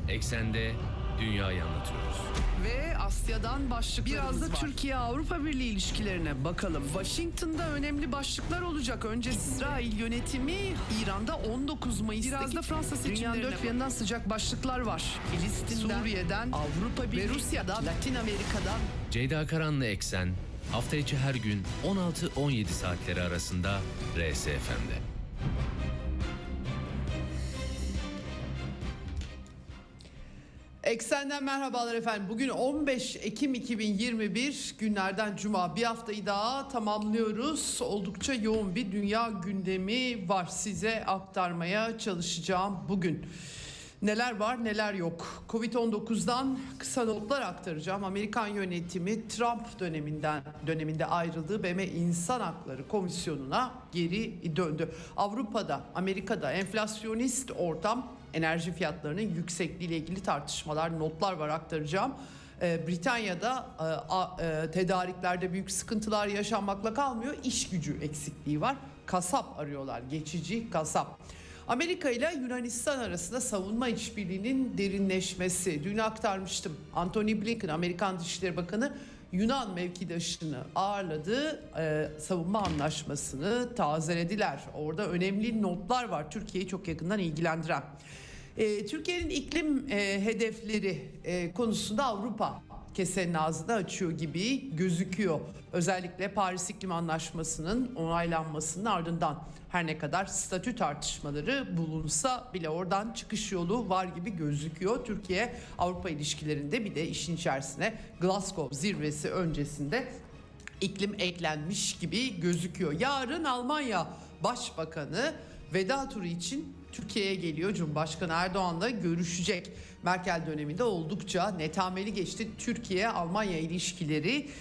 Eksende dünyayı anlatıyoruz. Ve Asya'dan başlıklarımız Biraz da var. Türkiye-Avrupa Birliği ilişkilerine bakalım. Washington'da önemli başlıklar olacak. Önce İsrail yönetimi İran'da 19 Mayıs'taki Biraz da Fransa dünyanın seçimlerine dört bir yanından sıcak başlıklar var. Filistin'den, Suriye'den, Avrupa Birliği ve Rusya'dan, Latin Amerika'dan. Ceyda Karan'la Eksen hafta içi her gün 16-17 saatleri arasında RSFM'de. Eksenden merhabalar efendim. Bugün 15 Ekim 2021 günlerden Cuma. Bir haftayı daha tamamlıyoruz. Oldukça yoğun bir dünya gündemi var. Size aktarmaya çalışacağım bugün. Neler var neler yok. Covid-19'dan kısa notlar aktaracağım. Amerikan yönetimi Trump döneminde ayrıldığı BM İnsan Hakları Komisyonu'na geri döndü. Avrupa'da, Amerika'da enflasyonist ortam, enerji fiyatlarının yüksekliğiyle ilgili tartışmalar, notlar var aktaracağım. Britanya'da tedariklerde büyük sıkıntılar yaşanmakla kalmıyor. İş gücü eksikliği var. Kasap arıyorlar, geçici kasap. Amerika ile Yunanistan arasında savunma işbirliğinin derinleşmesi. Dün aktarmıştım. Antony Blinken, Amerikan Dışişleri Bakanı, Yunan mevkidaşını ağırladı. Savunma anlaşmasını tazelediler. Orada önemli notlar var Türkiye'yi çok yakından ilgilendiren. Türkiye'nin iklim hedefleri konusunda Avrupa kesenin ağzını açıyor gibi gözüküyor. Özellikle Paris İklim Anlaşması'nın onaylanmasının ardından her ne kadar statü tartışmaları bulunsa bile oradan çıkış yolu var gibi gözüküyor. Türkiye-Avrupa ilişkilerinde bir de işin içerisine Glasgow zirvesi öncesinde iklim eklenmiş gibi gözüküyor. Yarın Almanya Başbakanı veda turu için Türkiye'ye geliyor. Cumhurbaşkanı Erdoğan'la görüşecek. Merkel döneminde oldukça netameli geçti Türkiye-Almanya ilişkileri.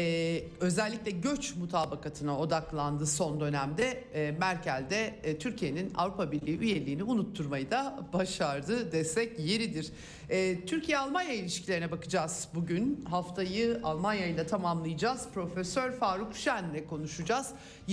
Özellikle göç mutabakatına odaklandı son dönemde. Merkel de Türkiye'nin Avrupa Birliği üyeliğini unutturmayı da başardı desek yeridir. Türkiye-Almanya ilişkilerine bakacağız bugün. Haftayı Almanya ile tamamlayacağız. Profesör Faruk Şen'le konuşacağız.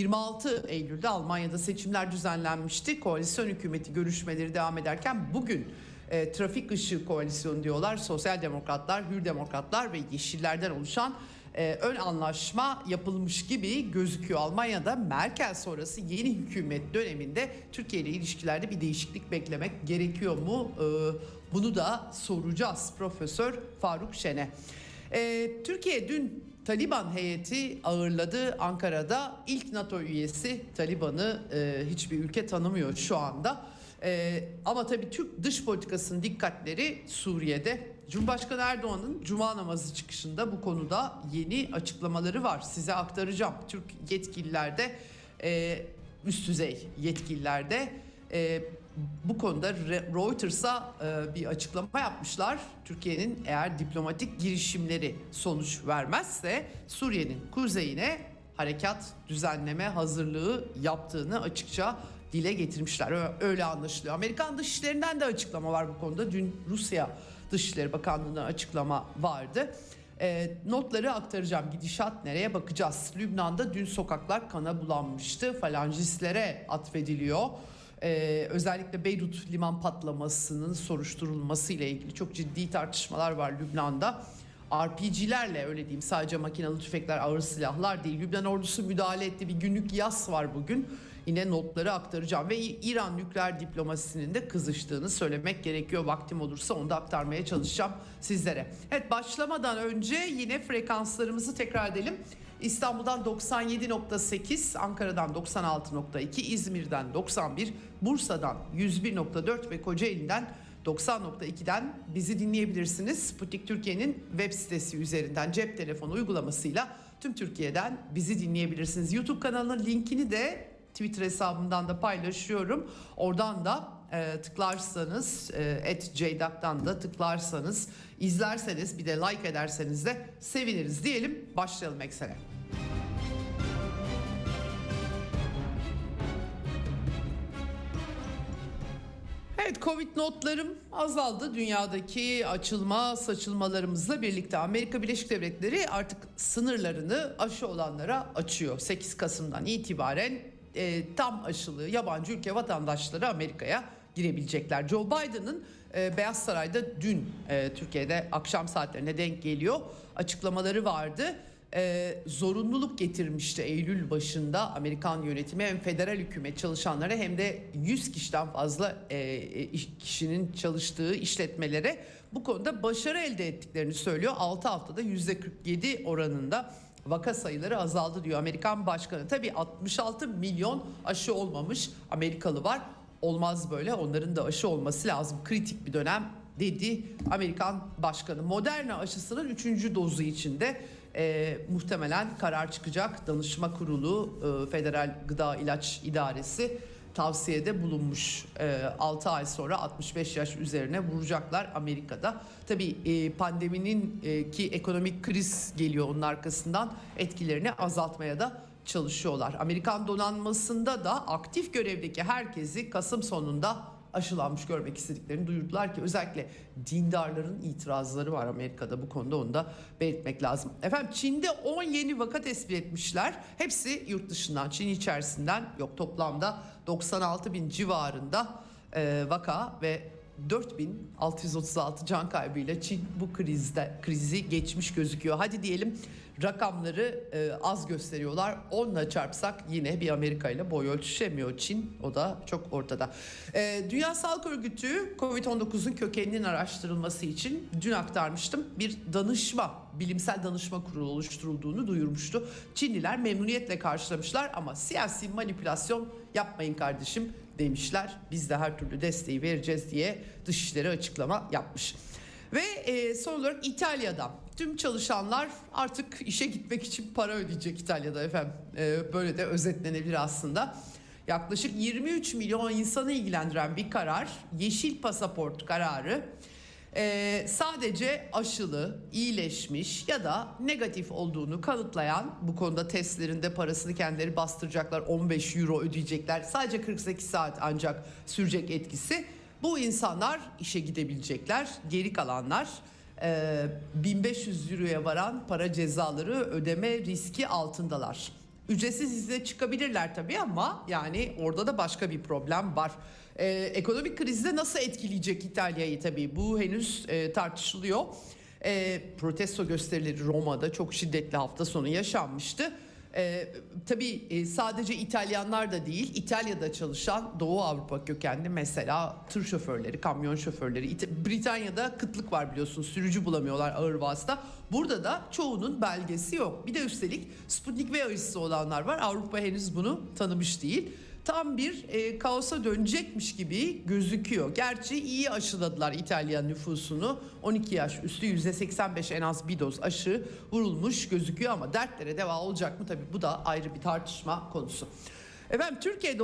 26 Eylül'de Almanya'da seçimler düzenlenmişti. Koalisyon hükümeti görüşmeleri devam ederken bugün trafik ışığı koalisyonu diyorlar. Sosyal demokratlar, hür demokratlar ve yeşillerden oluşan ön anlaşma yapılmış gibi gözüküyor. Almanya'da Merkel sonrası yeni hükümet döneminde Türkiye ile ilişkilerde bir değişiklik beklemek gerekiyor mu? Bunu da soracağız Profesör Faruk Şen'e. Türkiye dün Taliban heyeti ağırladı Ankara'da. İlk NATO üyesi. Taliban'ı hiçbir ülke tanımıyor şu anda. Ama tabii Türk dış politikasının dikkatleri Suriye'de. Cumhurbaşkanı Erdoğan'ın Cuma namazı çıkışında bu konuda yeni açıklamaları var. Size aktaracağım. Türk yetkililerde, üst düzey yetkililerde bu konuda Reuters'a bir açıklama yapmışlar. Türkiye'nin eğer diplomatik girişimleri sonuç vermezse Suriye'nin kuzeyine harekat düzenleme hazırlığı yaptığını açıkça dile getirmişler. Öyle anlaşılıyor. Amerikan Dışişleri'nden de açıklama var bu konuda. Dün Rusya Dışişleri Bakanlığı'ndan açıklama vardı. Notları aktaracağım. Gidişat nereye bakacağız? Lübnan'da dün sokaklar kana bulanmıştı. Falangistlere atfediliyor. Özellikle Beyrut liman patlamasının soruşturulması ile ilgili çok ciddi tartışmalar var Lübnan'da. RPG'lerle, öyle diyeyim, sadece makinalı tüfekler, ağır silahlar değil. Lübnan ordusu müdahale etti. Bir günlük yas var bugün. Yine notları aktaracağım ve İran nükleer diplomasisinin de kızıştığını söylemek gerekiyor. Vaktim olursa onu da aktarmaya çalışacağım sizlere. Evet, başlamadan önce yine frekanslarımızı tekrar edelim. İstanbul'dan 97.8, Ankara'dan 96.2, İzmir'den 91, Bursa'dan 101.4 ve Kocaeli'den 90.2'den bizi dinleyebilirsiniz. Sputnik Türkiye'nin web sitesi üzerinden cep telefonu uygulamasıyla tüm Türkiye'den bizi dinleyebilirsiniz. YouTube kanalının linkini de Twitter hesabımdan da paylaşıyorum. Oradan da tıklarsanız, @ceydak'tan da tıklarsanız, izlerseniz, bir de like ederseniz de seviniriz diyelim. Başlayalım Eksen'e. Evet, Covid notlarım azaldı. Dünyadaki açılma saçılmalarımızla birlikte Amerika Birleşik Devletleri artık sınırlarını aşı olanlara açıyor. 8 Kasım'dan itibaren tam aşılı yabancı ülke vatandaşları Amerika'ya girebilecekler. Joe Biden'ın Beyaz Saray'da dün Türkiye'de akşam saatlerine denk geliyor açıklamaları vardı. Zorunluluk getirmişti Eylül başında Amerikan yönetimi hem federal hükümet çalışanlara hem de 100 kişiden fazla kişinin çalıştığı işletmelere bu konuda başarı elde ettiklerini söylüyor. 6 haftada %47 oranında vaka sayıları azaldı diyor Amerikan başkanı. Tabii 66 milyon aşı olmamış Amerikalı var. Olmaz böyle, onların da aşı olması lazım. Kritik bir dönem dedi Amerikan başkanı. Moderna aşısının 3. dozu içinde muhtemelen karar çıkacak. Danışma Kurulu Federal Gıda İlaç İdaresi tavsiyede bulunmuş. 6 ay sonra 65 yaş üzerine vuracaklar Amerika'da. Tabii pandeminin ki ekonomik kriz geliyor onun arkasından, etkilerini azaltmaya da çalışıyorlar. Amerikan donanmasında da aktif görevdeki herkesi Kasım sonunda aşılanmış görmek istediklerini duyurdular ki özellikle dindarların itirazları var Amerika'da bu konuda, onu da belirtmek lazım. Efendim Çin'de 10 yeni vaka tespit etmişler. Hepsi yurt dışından, Çin içerisinden yok. Toplamda 96 bin civarında vaka ve 4.636 can kaybıyla Çin bu krizi geçmiş gözüküyor. Hadi diyelim rakamları az gösteriyorlar. 10'la çarpsak yine bir Amerika ile boy ölçüşemiyor Çin. O da çok ortada. Dünya Sağlık Örgütü Covid-19'un kökeninin araştırılması için dün aktarmıştım. Bir bilimsel danışma kurulu oluşturulduğunu duyurmuştu. Çinliler memnuniyetle karşılamışlar ama siyasi manipülasyon yapmayın kardeşim demişler. Biz de her türlü desteği vereceğiz diye Dışişleri açıklama yapmış. Ve son olarak İtalya'da tüm çalışanlar artık işe gitmek için para ödeyecek İtalya'da efendim. Böyle de özetlenebilir aslında. Yaklaşık 23 milyon insanı ilgilendiren bir karar, yeşil pasaport kararı. Sadece aşılı, iyileşmiş ya da negatif olduğunu kanıtlayan, bu konuda testlerinde parasını kendileri bastıracaklar, 15 euro ödeyecekler. Sadece 48 saat ancak sürecek etkisi. Bu insanlar işe gidebilecekler. Geri kalanlar 1500 euroya varan para cezaları ödeme riski altındalar. Ücretsiz izne çıkabilirler tabii ama yani orada da başka bir problem var. Ekonomik krizde nasıl etkileyecek İtalya'yı tabii bu henüz tartışılıyor. Protesto gösterileri Roma'da çok şiddetli hafta sonu yaşanmıştı. Tabii sadece İtalyanlar da değil, İtalya'da çalışan Doğu Avrupa kökenli mesela tır şoförleri, kamyon şoförleri. Britanya'da kıtlık var biliyorsunuz, sürücü bulamıyorlar, ağır vasıta. Burada da çoğunun belgesi yok. Bir de üstelik Sputnik V aşısı olanlar var. Avrupa henüz bunu tanımış değil. Tam bir kaosa dönecekmiş gibi gözüküyor. Gerçi iyi aşıladılar İtalya nüfusunu. 12 yaş üstü %85 en az bir doz aşı vurulmuş gözüküyor ama dertlere deva olacak mı? Tabii bu da ayrı bir tartışma konusu. Efendim Türkiye'de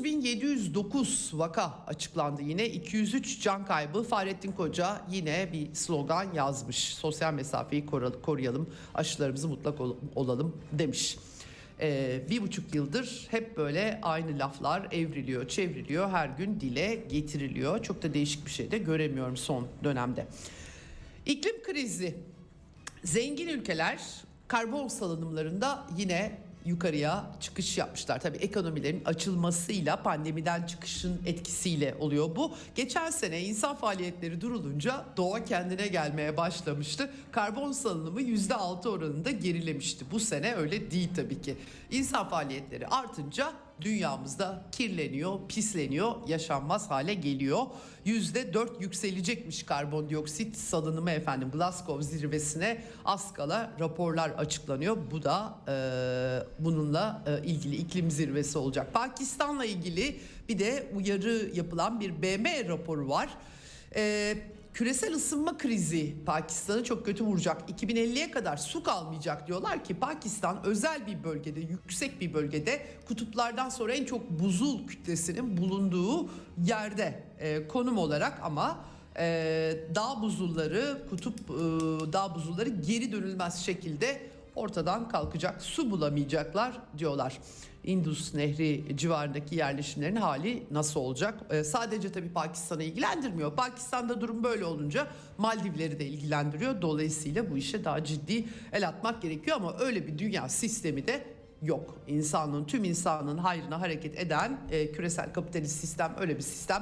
30.709 vaka açıklandı yine. 203 can kaybı. Fahrettin Koca yine bir slogan yazmış. Sosyal mesafeyi koruyalım, aşılarımızı mutlak olalım demiş. 1,5 yıldır hep böyle aynı laflar evriliyor, çevriliyor, her gün dile getiriliyor. Çok da değişik bir şey de göremiyorum son dönemde. İklim krizi. Zengin ülkeler karbon salınımlarında yine yukarıya çıkış yapmışlar. Tabii ekonomilerin açılmasıyla, pandemiden çıkışın etkisiyle oluyor bu. Geçen sene insan faaliyetleri durulunca doğa kendine gelmeye başlamıştı. Karbon salınımı %6 oranında gerilemişti. Bu sene öyle değil tabii ki. İnsan faaliyetleri artınca dünyamızda kirleniyor, pisleniyor, yaşanmaz hale geliyor. %4 yükselecekmiş karbondioksit salınımı efendim. Glasgow zirvesine az kala raporlar açıklanıyor. Bu da bununla ilgili iklim zirvesi olacak. Pakistan'la ilgili bir de uyarı yapılan bir BM raporu var. Küresel ısınma krizi Pakistan'ı çok kötü vuracak. 2050'ye kadar su kalmayacak diyorlar ki Pakistan özel bir bölgede, yüksek bir bölgede, kutuplardan sonra en çok buzul kütlesinin bulunduğu yerde konum olarak ama dağ buzulları, dağ buzulları geri dönülmez şekilde ortadan kalkacak. Su bulamayacaklar diyorlar. Indus Nehri civarındaki yerleşimlerin hali nasıl olacak? Sadece tabii Pakistan'ı ilgilendirmiyor. Pakistan'da durum böyle olunca Maldivleri de ilgilendiriyor. Dolayısıyla bu işe daha ciddi el atmak gerekiyor ama öyle bir dünya sistemi de yok. Tüm insanlığın hayrına hareket eden küresel kapitalist sistem öyle bir sistem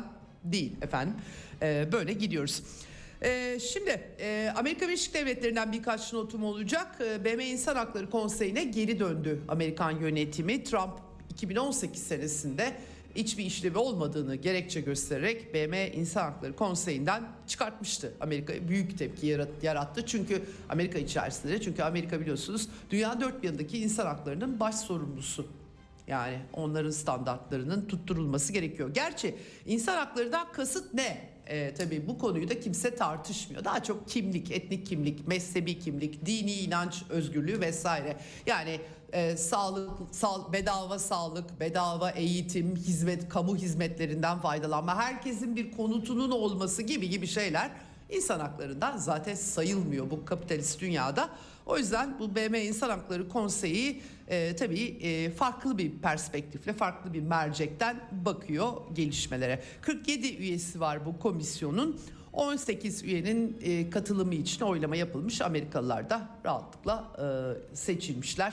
değil efendim. Böyle gidiyoruz. Şimdi Amerika Birleşik Devletleri'nden birkaç notum olacak. BM İnsan Hakları Konseyi'ne geri döndü Amerikan yönetimi. Trump 2018 senesinde hiçbir işlevi olmadığını gerekçe göstererek BM İnsan Hakları Konseyi'nden çıkartmıştı. Amerika büyük tepki yarattı. Çünkü Amerika içerisinde, çünkü Amerika biliyorsunuz dünya dört bir yanındaki insan haklarının baş sorumlusu. Yani onların standartlarının tutturulması gerekiyor. Gerçi insan haklarından kasıt ne? Tabii bu konuyu da kimse tartışmıyor. Daha çok kimlik, etnik kimlik, mezhebi kimlik, dini inanç özgürlüğü vesaire. Yani bedava sağlık, bedava eğitim, kamu hizmetlerinden faydalanma, herkesin bir konutunun olması gibi şeyler insan haklarından zaten sayılmıyor bu kapitalist dünyada. O yüzden bu BM İnsan Hakları Konseyi tabii farklı bir perspektifle, farklı bir mercekten bakıyor gelişmelere. 47 üyesi var bu komisyonun. 18 üyenin katılımı için oylama yapılmış. Amerikalılar da rahatlıkla seçilmişler.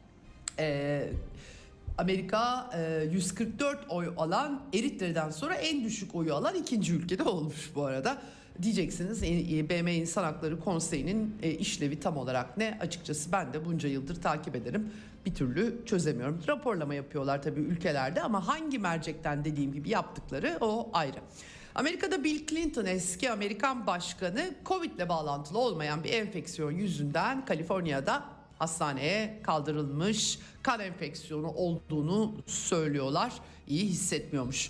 Amerika 144 oy alan, Eritre'den sonra en düşük oyu alan ikinci ülkede olmuş bu arada. Diyeceksiniz BM İnsan Hakları Konseyi'nin işlevi tam olarak ne? Açıkçası ben de bunca yıldır takip ederim. Bir türlü çözemiyorum. Raporlama yapıyorlar tabii ülkelerde ama hangi mercekten dediğim gibi yaptıkları o ayrı. Amerika'da Bill Clinton, eski Amerikan başkanı, Covid'le bağlantılı olmayan bir enfeksiyon yüzünden Kaliforniya'da hastaneye kaldırılmış, kan enfeksiyonu olduğunu söylüyorlar. İyi hissetmiyormuş.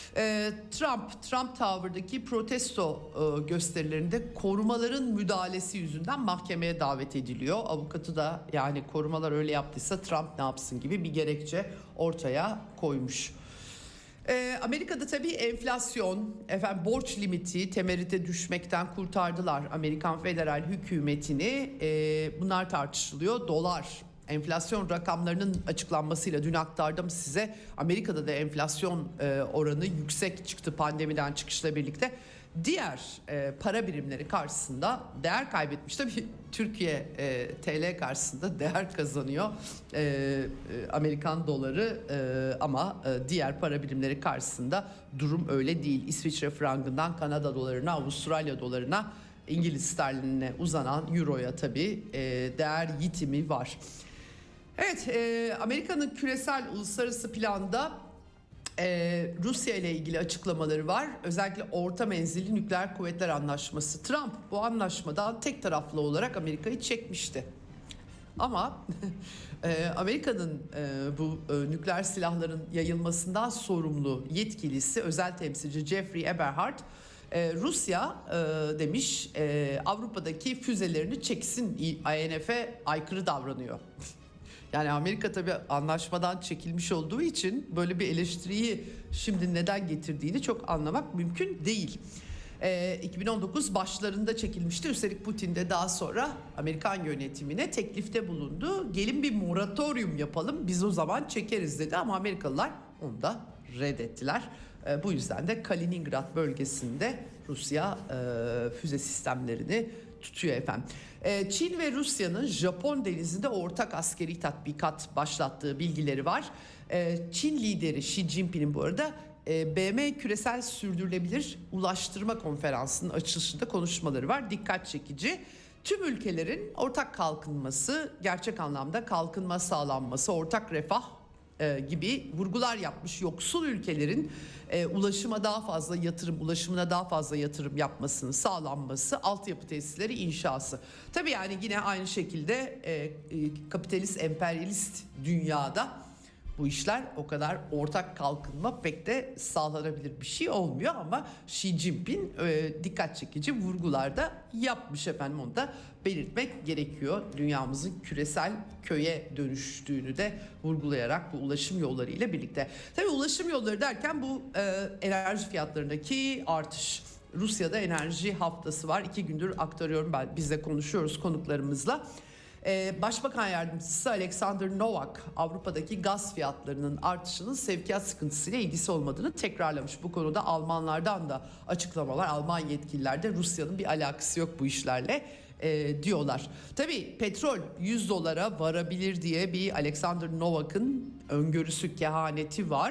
Trump Tower'daki protesto gösterilerinde korumaların müdahalesi yüzünden mahkemeye davet ediliyor. Avukatı da yani korumalar öyle yaptıysa Trump ne yapsın gibi bir gerekçe ortaya koymuş. Amerika'da tabii enflasyon, borç limiti temerrüte düşmekten kurtardılar Amerikan federal hükümetini. Bunlar tartışılıyor. Dolar, enflasyon rakamlarının açıklanmasıyla dün aktardım size. Amerika'da da enflasyon oranı yüksek çıktı pandemiden çıkışla birlikte. Diğer para birimleri karşısında değer kaybetmiş. Tabii Türkiye TL karşısında değer kazanıyor Amerikan doları ama diğer para birimleri karşısında durum öyle değil. İsviçre frangından Kanada dolarına, Avustralya dolarına, İngiliz sterlinine uzanan euroya tabii değer yitimi var. Evet, Amerika'nın küresel uluslararası planda Rusya ile ilgili açıklamaları var. Özellikle orta menzilli nükleer kuvvetler anlaşması. Trump bu anlaşmadan tek taraflı olarak Amerika'yı çekmişti. Ama Amerika'nın bu nükleer silahların yayılmasından sorumlu yetkilisi, özel temsilci Jeffrey Eberhard, Rusya demiş Avrupa'daki füzelerini çeksin, INF'e aykırı davranıyor. Yani Amerika tabii anlaşmadan çekilmiş olduğu için böyle bir eleştiriyi şimdi neden getirdiğini çok anlamak mümkün değil. 2019 başlarında çekilmişti. Üstelik Putin de daha sonra Amerikan yönetimine teklifte bulundu. Gelin bir moratorium yapalım, biz o zaman çekeriz dedi ama Amerikalılar onu da reddettiler. Bu yüzden de Kaliningrad bölgesinde Rusya füze sistemlerini tutuyor efendim. Çin ve Rusya'nın Japon denizinde ortak askeri tatbikat başlattığı bilgileri var. Çin lideri Xi Jinping'in bu arada BM Küresel Sürdürülebilir Ulaştırma Konferansı'nın açılışında konuşmaları var. Dikkat çekici. Tüm ülkelerin ortak kalkınması, gerçek anlamda kalkınma sağlanması, ortak refah gibi vurgular yapmış. Yoksul ülkelerin ulaşımına daha fazla yatırım yapmasını sağlanması, altyapı tesisleri inşası. Tabii yani yine aynı şekilde kapitalist, emperyalist dünyada bu işler o kadar ortak kalkınma pek de sağlanabilir bir şey olmuyor ama Xi Jinping dikkat çekici vurgularda yapmış efendim, onu da belirtmek gerekiyor. Dünyamızın küresel köye dönüştüğünü de vurgulayarak bu ulaşım yolları ile birlikte. Tabii ulaşım yolları derken bu enerji fiyatlarındaki artış. Rusya'da enerji haftası var. 2 gündür aktarıyorum biz de konuşuyoruz konuklarımızla. Başbakan Yardımcısı Alexander Novak Avrupa'daki gaz fiyatlarının artışının sevkiyat sıkıntısıyla ilgisi olmadığını tekrarlamış. Bu konuda Almanlardan da açıklamalar, Alman yetkililer de Rusya'nın bir alakası yok bu işlerle diyorlar. Tabii petrol 100 dolara varabilir diye bir Alexander Novak'ın öngörüsü, kehaneti var.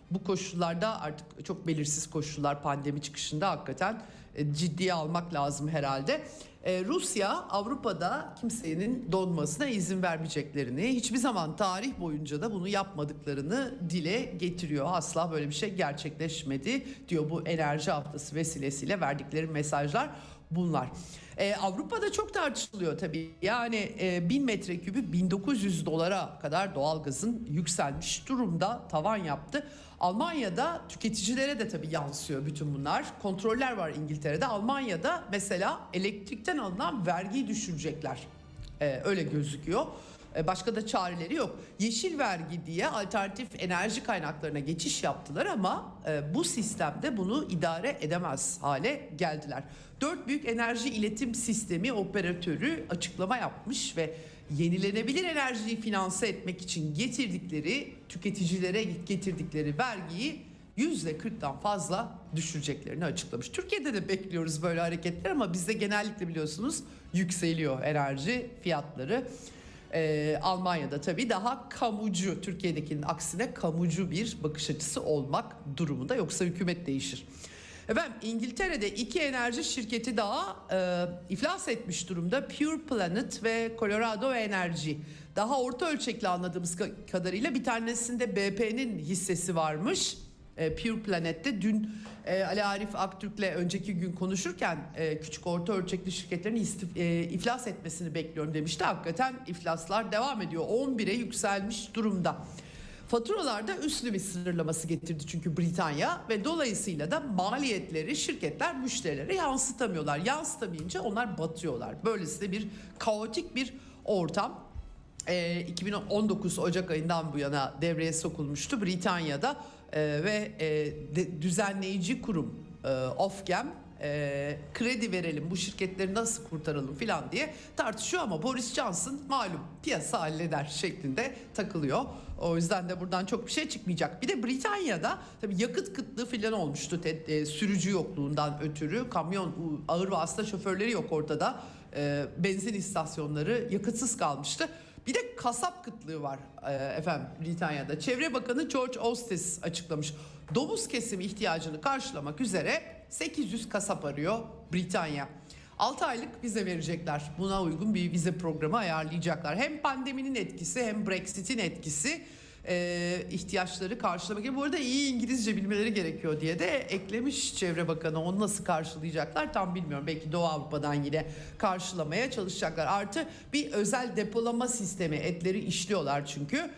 bu koşullarda artık çok belirsiz koşullar pandemi çıkışında hakikaten ciddiye almak lazım herhalde. Rusya Avrupa'da kimsenin donmasına izin vermeyeceklerini, hiçbir zaman tarih boyunca da bunu yapmadıklarını dile getiriyor. Asla böyle bir şey gerçekleşmedi diyor, bu enerji haftası vesilesiyle verdikleri mesajlar bunlar. Avrupa'da çok tartışılıyor tabii. Yani 1000 metrekübü 1900 dolara kadar doğalgazın yükselmiş durumda, tavan yaptı. Almanya'da tüketicilere de tabii yansıyor bütün bunlar. Kontroller var İngiltere'de. Almanya'da mesela elektrikten alınan vergiyi düşürecekler. Öyle gözüküyor. Başka da çareleri yok. Yeşil vergi diye alternatif enerji kaynaklarına geçiş yaptılar ama bu sistemde bunu idare edemez hale geldiler. 4 büyük enerji iletim sistemi operatörü açıklama yapmış ve yenilenebilir enerjiyi finanse etmek için tüketicilere getirdikleri vergiyi %40'dan fazla düşüreceklerini açıklamış. Türkiye'de de bekliyoruz böyle hareketler ama bizde genellikle biliyorsunuz yükseliyor enerji fiyatları. Almanya'da tabii daha kamucu, Türkiye'dekinin aksine kamucu bir bakış açısı olmak durumunda, yoksa hükümet değişir. Efendim, İngiltere'de 2 enerji şirketi daha iflas etmiş durumda. Pure Planet ve Colorado Energy. Daha orta ölçekli anladığımız kadarıyla bir tanesinde BP'nin hissesi varmış. Pure Planet'te dün Ali Arif Aktürk'le önceki gün konuşurken küçük orta ölçekli şirketlerin iflas etmesini bekliyorum demişti. Hakikaten iflaslar devam ediyor. 11'e yükselmiş durumda. Faturalarda üst limit sınırlaması getirdi çünkü Britanya ve dolayısıyla da maliyetleri şirketler müşterilere yansıtamıyorlar. Yansıtamayınca onlar batıyorlar. Böylesine bir kaotik bir ortam 2019 Ocak ayından bu yana devreye sokulmuştu Britanya'da ve düzenleyici kurum Ofgem kredi verelim, bu şirketleri nasıl kurtaralım filan diye tartışıyor ama Boris Johnson malum piyasa halleder şeklinde takılıyor. O yüzden de buradan çok bir şey çıkmayacak. Bir de Britanya'da tabii yakıt kıtlığı filan olmuştu sürücü yokluğundan ötürü. Kamyon, ağır vasıta şoförleri yok ortada. Benzin istasyonları yakıtsız kalmıştı. Bir de kasap kıtlığı var efendim Britanya'da. Çevre Bakanı George Ostis açıklamış. Domuz kesimi ihtiyacını karşılamak üzere 800 kasap arıyor Britanya. 6 aylık vize verecekler. Buna uygun bir vize programı ayarlayacaklar. Hem pandeminin etkisi hem Brexit'in etkisi ihtiyaçları karşılamak için. Bu arada iyi İngilizce bilmeleri gerekiyor diye de eklemiş Çevre Bakanı. Onu nasıl karşılayacaklar tam bilmiyorum. Belki Doğu Avrupa'dan yine karşılamaya çalışacaklar. Artı bir özel depolama sistemi, etleri işliyorlar çünkü.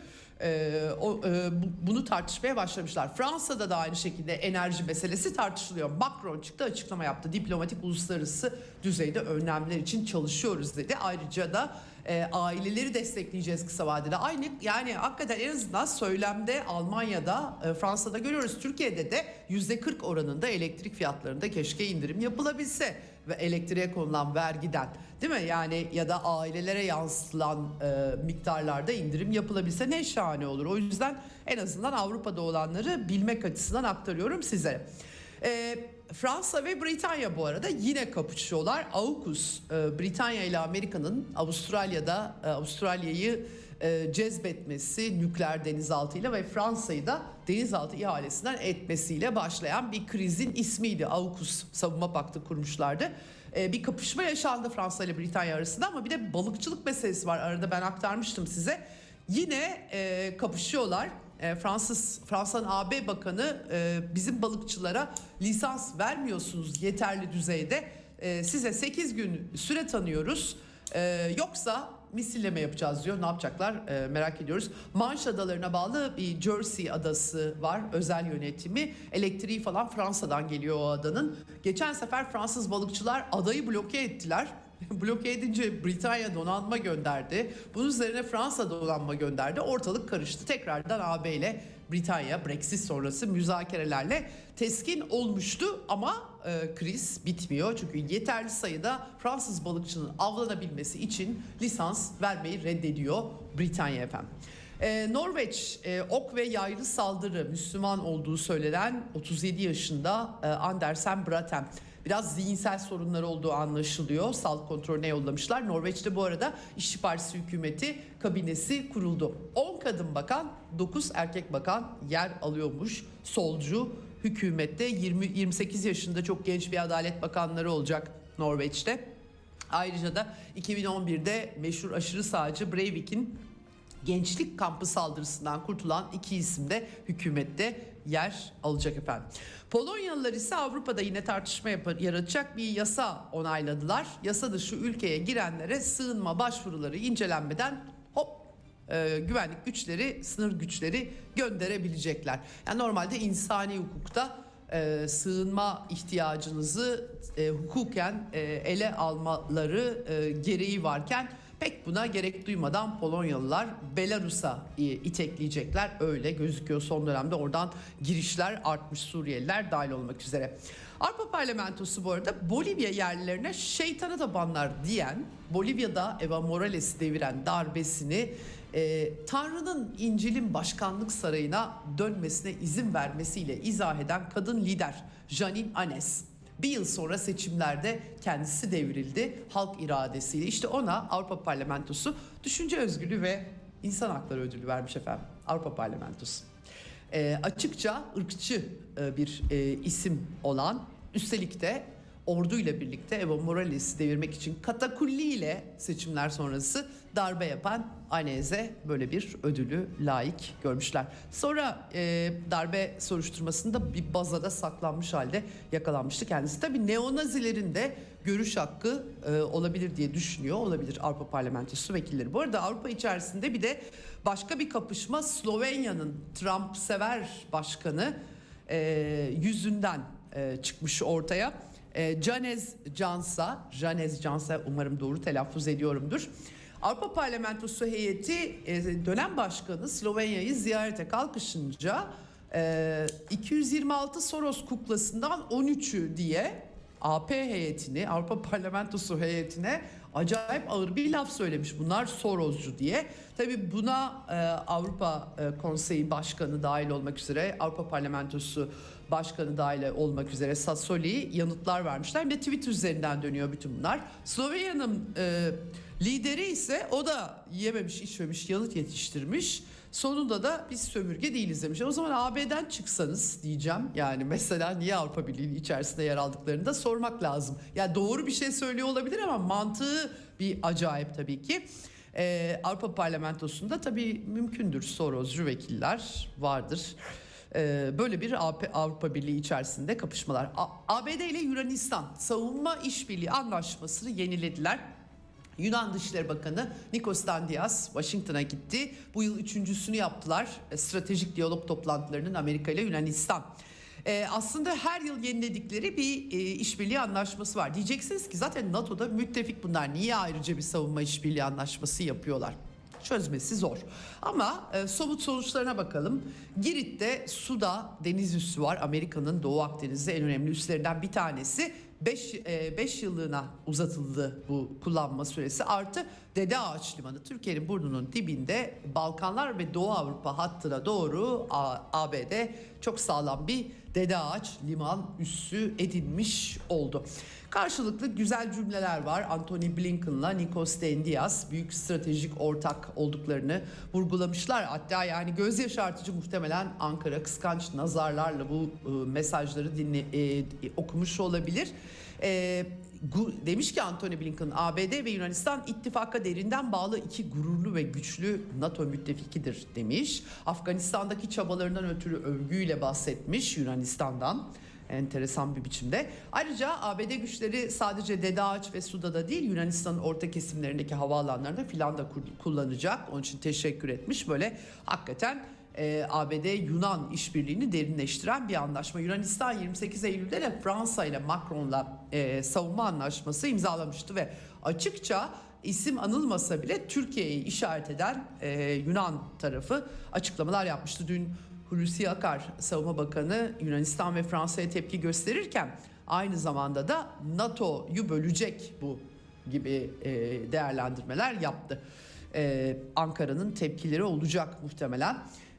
Bunu tartışmaya başlamışlar. Fransa'da da aynı şekilde enerji meselesi tartışılıyor. Macron çıktı, açıklama yaptı. Diplomatik uluslararası düzeyde önlemler için çalışıyoruz dedi. Ayrıca da aileleri destekleyeceğiz kısa vadede. Aynı, yani hakikaten en azından söylemde Almanya'da, Fransa'da görüyoruz. Türkiye'de de %40 oranında elektrik fiyatlarında keşke indirim yapılabilse ve elektriğe konulan vergiden, değil mi? Yani ya da ailelere yansıtılan miktarlarda indirim yapılabilse ne şahane olur. O yüzden en azından Avrupa'da olanları bilmek açısından aktarıyorum size. Fransa ve Britanya bu arada yine kapışıyorlar. AUKUS, Britanya ile Amerika'nın Avustralya'yı cezbetmesi nükleer denizaltıyla ve Fransa'yı da denizaltı ihalesinden etmesiyle başlayan bir krizin ismiydi. AUKUS savunma paktı kurmuşlardı. Bir kapışma yaşandı Fransa ile Britanya arasında ama bir de balıkçılık meselesi var. Arada ben aktarmıştım size. Yine kapışıyorlar. Fransa'nın AB Bakanı bizim balıkçılara lisans vermiyorsunuz yeterli düzeyde. Size 8 gün süre tanıyoruz. Yoksa misilleme yapacağız diyor. Ne yapacaklar merak ediyoruz. Manş Adalarına bağlı bir Jersey adası var. Özel yönetimi. Elektriği falan Fransa'dan geliyor o adanın. Geçen sefer Fransız balıkçılar adayı bloke ettiler. Bloke edince Britanya donanma gönderdi. Bunun üzerine Fransa donanma gönderdi. Ortalık karıştı. Tekrardan AB ile Britanya Brexit sonrası müzakerelerle teskin olmuştu ama kriz bitmiyor. Çünkü yeterli sayıda Fransız balıkçının avlanabilmesi için lisans vermeyi reddediyor Britanya efendim. Norveç ok ve yaylı saldırı Müslüman olduğu söylenen 37 yaşında Andersen Bratem Biraz zihinsel sorunları olduğu anlaşılıyor. Sağlık kontrolüne yollamışlar. Norveç'te bu arada İşçi Partisi hükümeti kabinesi kuruldu. 10 kadın bakan, 9 erkek bakan yer alıyormuş. Solcu hükümette 28 yaşında çok genç bir adalet bakanları olacak Norveç'te. Ayrıca da 2011'de meşhur aşırı sağcı Breivik'in gençlik kampı saldırısından kurtulan 2 isim de hükümette yer alacak efendim. Polonyalılar ise Avrupa'da yine tartışma yaratacak bir yasa onayladılar. Yasa dışı ülkeye girenlere sığınma başvuruları incelenmeden güvenlik güçleri, sınır güçleri gönderebilecekler. Yani normalde insani hukukta sığınma ihtiyacınızı hukuken ele almaları gereği varken pek buna gerek duymadan Polonyalılar Belarus'a itekleyecekler. Öyle gözüküyor son dönemde, oradan girişler artmış, Suriyeliler dahil olmak üzere. Avrupa Parlamentosu bu arada Bolivya yerlilerine şeytana tapanlar diyen, Bolivya'da Evo Morales'i deviren darbesini Tanrı'nın İncil'in başkanlık sarayına dönmesine izin vermesiyle izah eden kadın lider Janine Áñez. Bir yıl sonra seçimlerde kendisi devrildi halk iradesiyle. İşte ona Avrupa Parlamentosu Düşünce Özgürlüğü ve İnsan Hakları Ödülü vermiş efendim. Avrupa Parlamentosu. Açıkça ırkçı bir isim olan, üstelik de orduyla birlikte Evo Morales'i devirmek için katakulliyle seçimler sonrası darbe yapan Áñez'e böyle bir ödülü layık görmüşler. Sonra darbe soruşturmasında bir bazada saklanmış halde yakalanmıştı kendisi. Tabii neonazilerin de görüş hakkı olabilir diye düşünüyor olabilir Avrupa Parlamentosu vekilleri. Bu arada Avrupa içerisinde bir de başka bir kapışma, Slovenya'nın Trump sever başkanı yüzünden çıkmış ortaya. Janez Jansa, umarım doğru telaffuz ediyorumdur. Avrupa Parlamentosu heyeti dönem başkanı Slovenya'yı ziyarete kalkışınca 226 Soros kuklasından 13'ü diye AP heyetini, Avrupa Parlamentosu heyetine acayip ağır bir laf söylemiş. Bunlar Soroscu diye. Tabii buna Avrupa Konseyi Başkanı dahil olmak üzere, Avrupa Parlamentosu Başkanı dahil olmak üzere Sassoli yanıtlar vermişler. Bir de Twitter üzerinden dönüyor bütün bunlar. Slovenya'nın lideri ise o da yememiş içmemiş yanıt yetiştirmiş. Sonunda da biz sömürge değiliz demiş. O zaman AB'den çıksanız diyeceğim. Yani mesela niye Avrupa Birliği'nin içerisinde yer aldıklarını da sormak lazım. Yani doğru bir şey söylüyor olabilir ama mantığı bir acayip tabii ki. Avrupa Parlamentosu'nda tabii mümkündür, Soroscu vekiller vardır. Böyle bir Avrupa Birliği içerisinde kapışmalar. ABD ile Yunanistan savunma işbirliği anlaşmasını yenilediler. Yunan Dışişleri Bakanı Nikos Dandias Washington'a gitti. Bu yıl 3.'sünü yaptılar. Stratejik diyalog toplantılarının Amerika ile Yunanistan. Aslında her yıl yeniledikleri bir işbirliği anlaşması var. Diyeceksiniz ki zaten NATO'da müttefik bunlar. Niye ayrıca bir savunma işbirliği anlaşması yapıyorlar? Çözmesi zor. Ama somut sonuçlarına bakalım. Girit'te Suda deniz üssü var. Amerika'nın Doğu Akdeniz'de en önemli üslerinden bir tanesi. 5 yıllığına uzatıldı bu kullanma süresi. Artı Dede Ağaç Limanı, Türkiye'nin burnunun dibinde, Balkanlar ve Doğu Avrupa hattına doğru ABD çok sağlam bir Dede Ağaç liman üssü edinmiş oldu. Karşılıklı güzel cümleler var. Antony Blinken'la Nikos Dendias büyük stratejik ortak olduklarını vurgulamışlar. Hatta yani göz yaşartıcı, muhtemelen Ankara kıskanç nazarlarla bu mesajları okumuş olabilir. Demiş ki Antony Blinken, ABD ve Yunanistan ittifaka derinden bağlı iki gururlu ve güçlü NATO müttefikidir demiş. Afganistan'daki çabalarından ötürü övgüyle bahsetmiş Yunanistan'dan. Enteresan bir biçimde. Ayrıca ABD güçleri sadece Dede Ağaç ve Suda'da değil, Yunanistan'ın orta kesimlerindeki havaalanlarında filan da kullanacak. Onun için teşekkür etmiş. Böyle hakikaten ABD-Yunan işbirliğini derinleştiren bir anlaşma. Yunanistan 28 Eylül'de de Fransa ile Macron'la savunma anlaşması imzalamıştı ve açıkça isim anılmasa bile Türkiye'yi işaret eden Yunan tarafı açıklamalar yapmıştı. Dün Hulusi Akar Savunma Bakanı Yunanistan ve Fransa'ya tepki gösterirken aynı zamanda da NATO'yu bölecek bu gibi değerlendirmeler yaptı. Ankara'nın tepkileri olacak muhtemelen.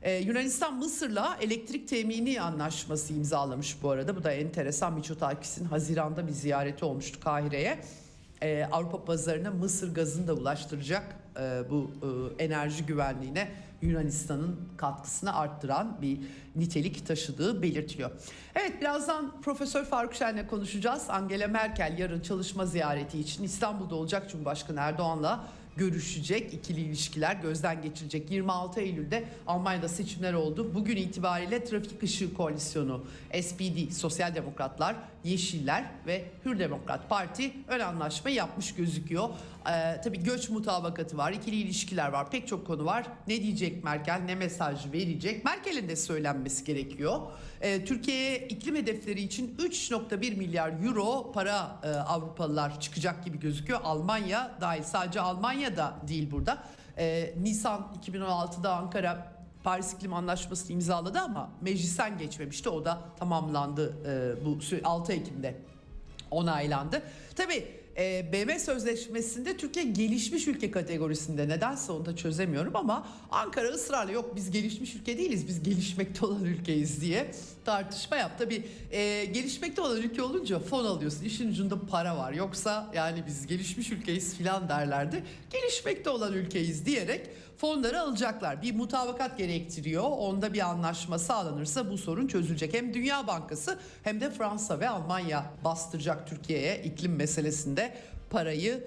Yunanistan Mısır'la elektrik temini anlaşması imzalamış bu arada. Bu da enteresan. Mitsotakis'in Haziran'da bir ziyareti olmuştu Kahire'ye. Avrupa pazarına Mısır gazını da ulaştıracak, bu enerji güvenliğine Yunanistan'ın katkısını arttıran bir nitelik taşıdığı belirtiliyor. Evet, birazdan Profesör Faruk Şen'le konuşacağız. Angela Merkel yarın çalışma ziyareti için İstanbul'da olacak. Cumhurbaşkanı Erdoğan'la görüşecek. İkili ilişkiler gözden geçirecek. 26 Eylül'de Almanya'da seçimler oldu. Bugün itibariyle Trafik Işığı Koalisyonu, SPD, Sosyal Demokratlar, Yeşiller ve Hür Demokrat Parti ön anlaşma yapmış gözüküyor. Tabii göç mutabakatı var, ikili ilişkiler var, pek çok konu var. Ne diyecek Merkel, ne mesaj verecek? Merkel'in de söylenmesi gerekiyor. Türkiye'ye iklim hedefleri için 3,1 milyar euro para Avrupalılar çıkacak gibi gözüküyor. Almanya dahil, sadece Almanya da değil burada. Nisan 2016'da Ankara Paris İklim Anlaşması'nı imzaladı ama meclisten geçmemişti. O da tamamlandı, bu 6 Ekim'de onaylandı. Tabii BM Sözleşmesi'nde Türkiye gelişmiş ülke kategorisinde, nedense onu da çözemiyorum ama Ankara ısrarla yok biz gelişmiş ülke değiliz, biz gelişmekte olan ülkeyiz diye tartışma yaptı. Tabii gelişmekte olan ülke olunca fon alıyorsun, işin ucunda para var, yoksa yani biz gelişmiş ülkeyiz filan derlerdi. Gelişmekte olan ülkeyiz diyerek fonları alacaklar. Bir mutabakat gerektiriyor. Onda bir anlaşma sağlanırsa bu sorun çözülecek. Hem Dünya Bankası hem de Fransa ve Almanya bastıracak Türkiye'ye iklim meselesinde parayı.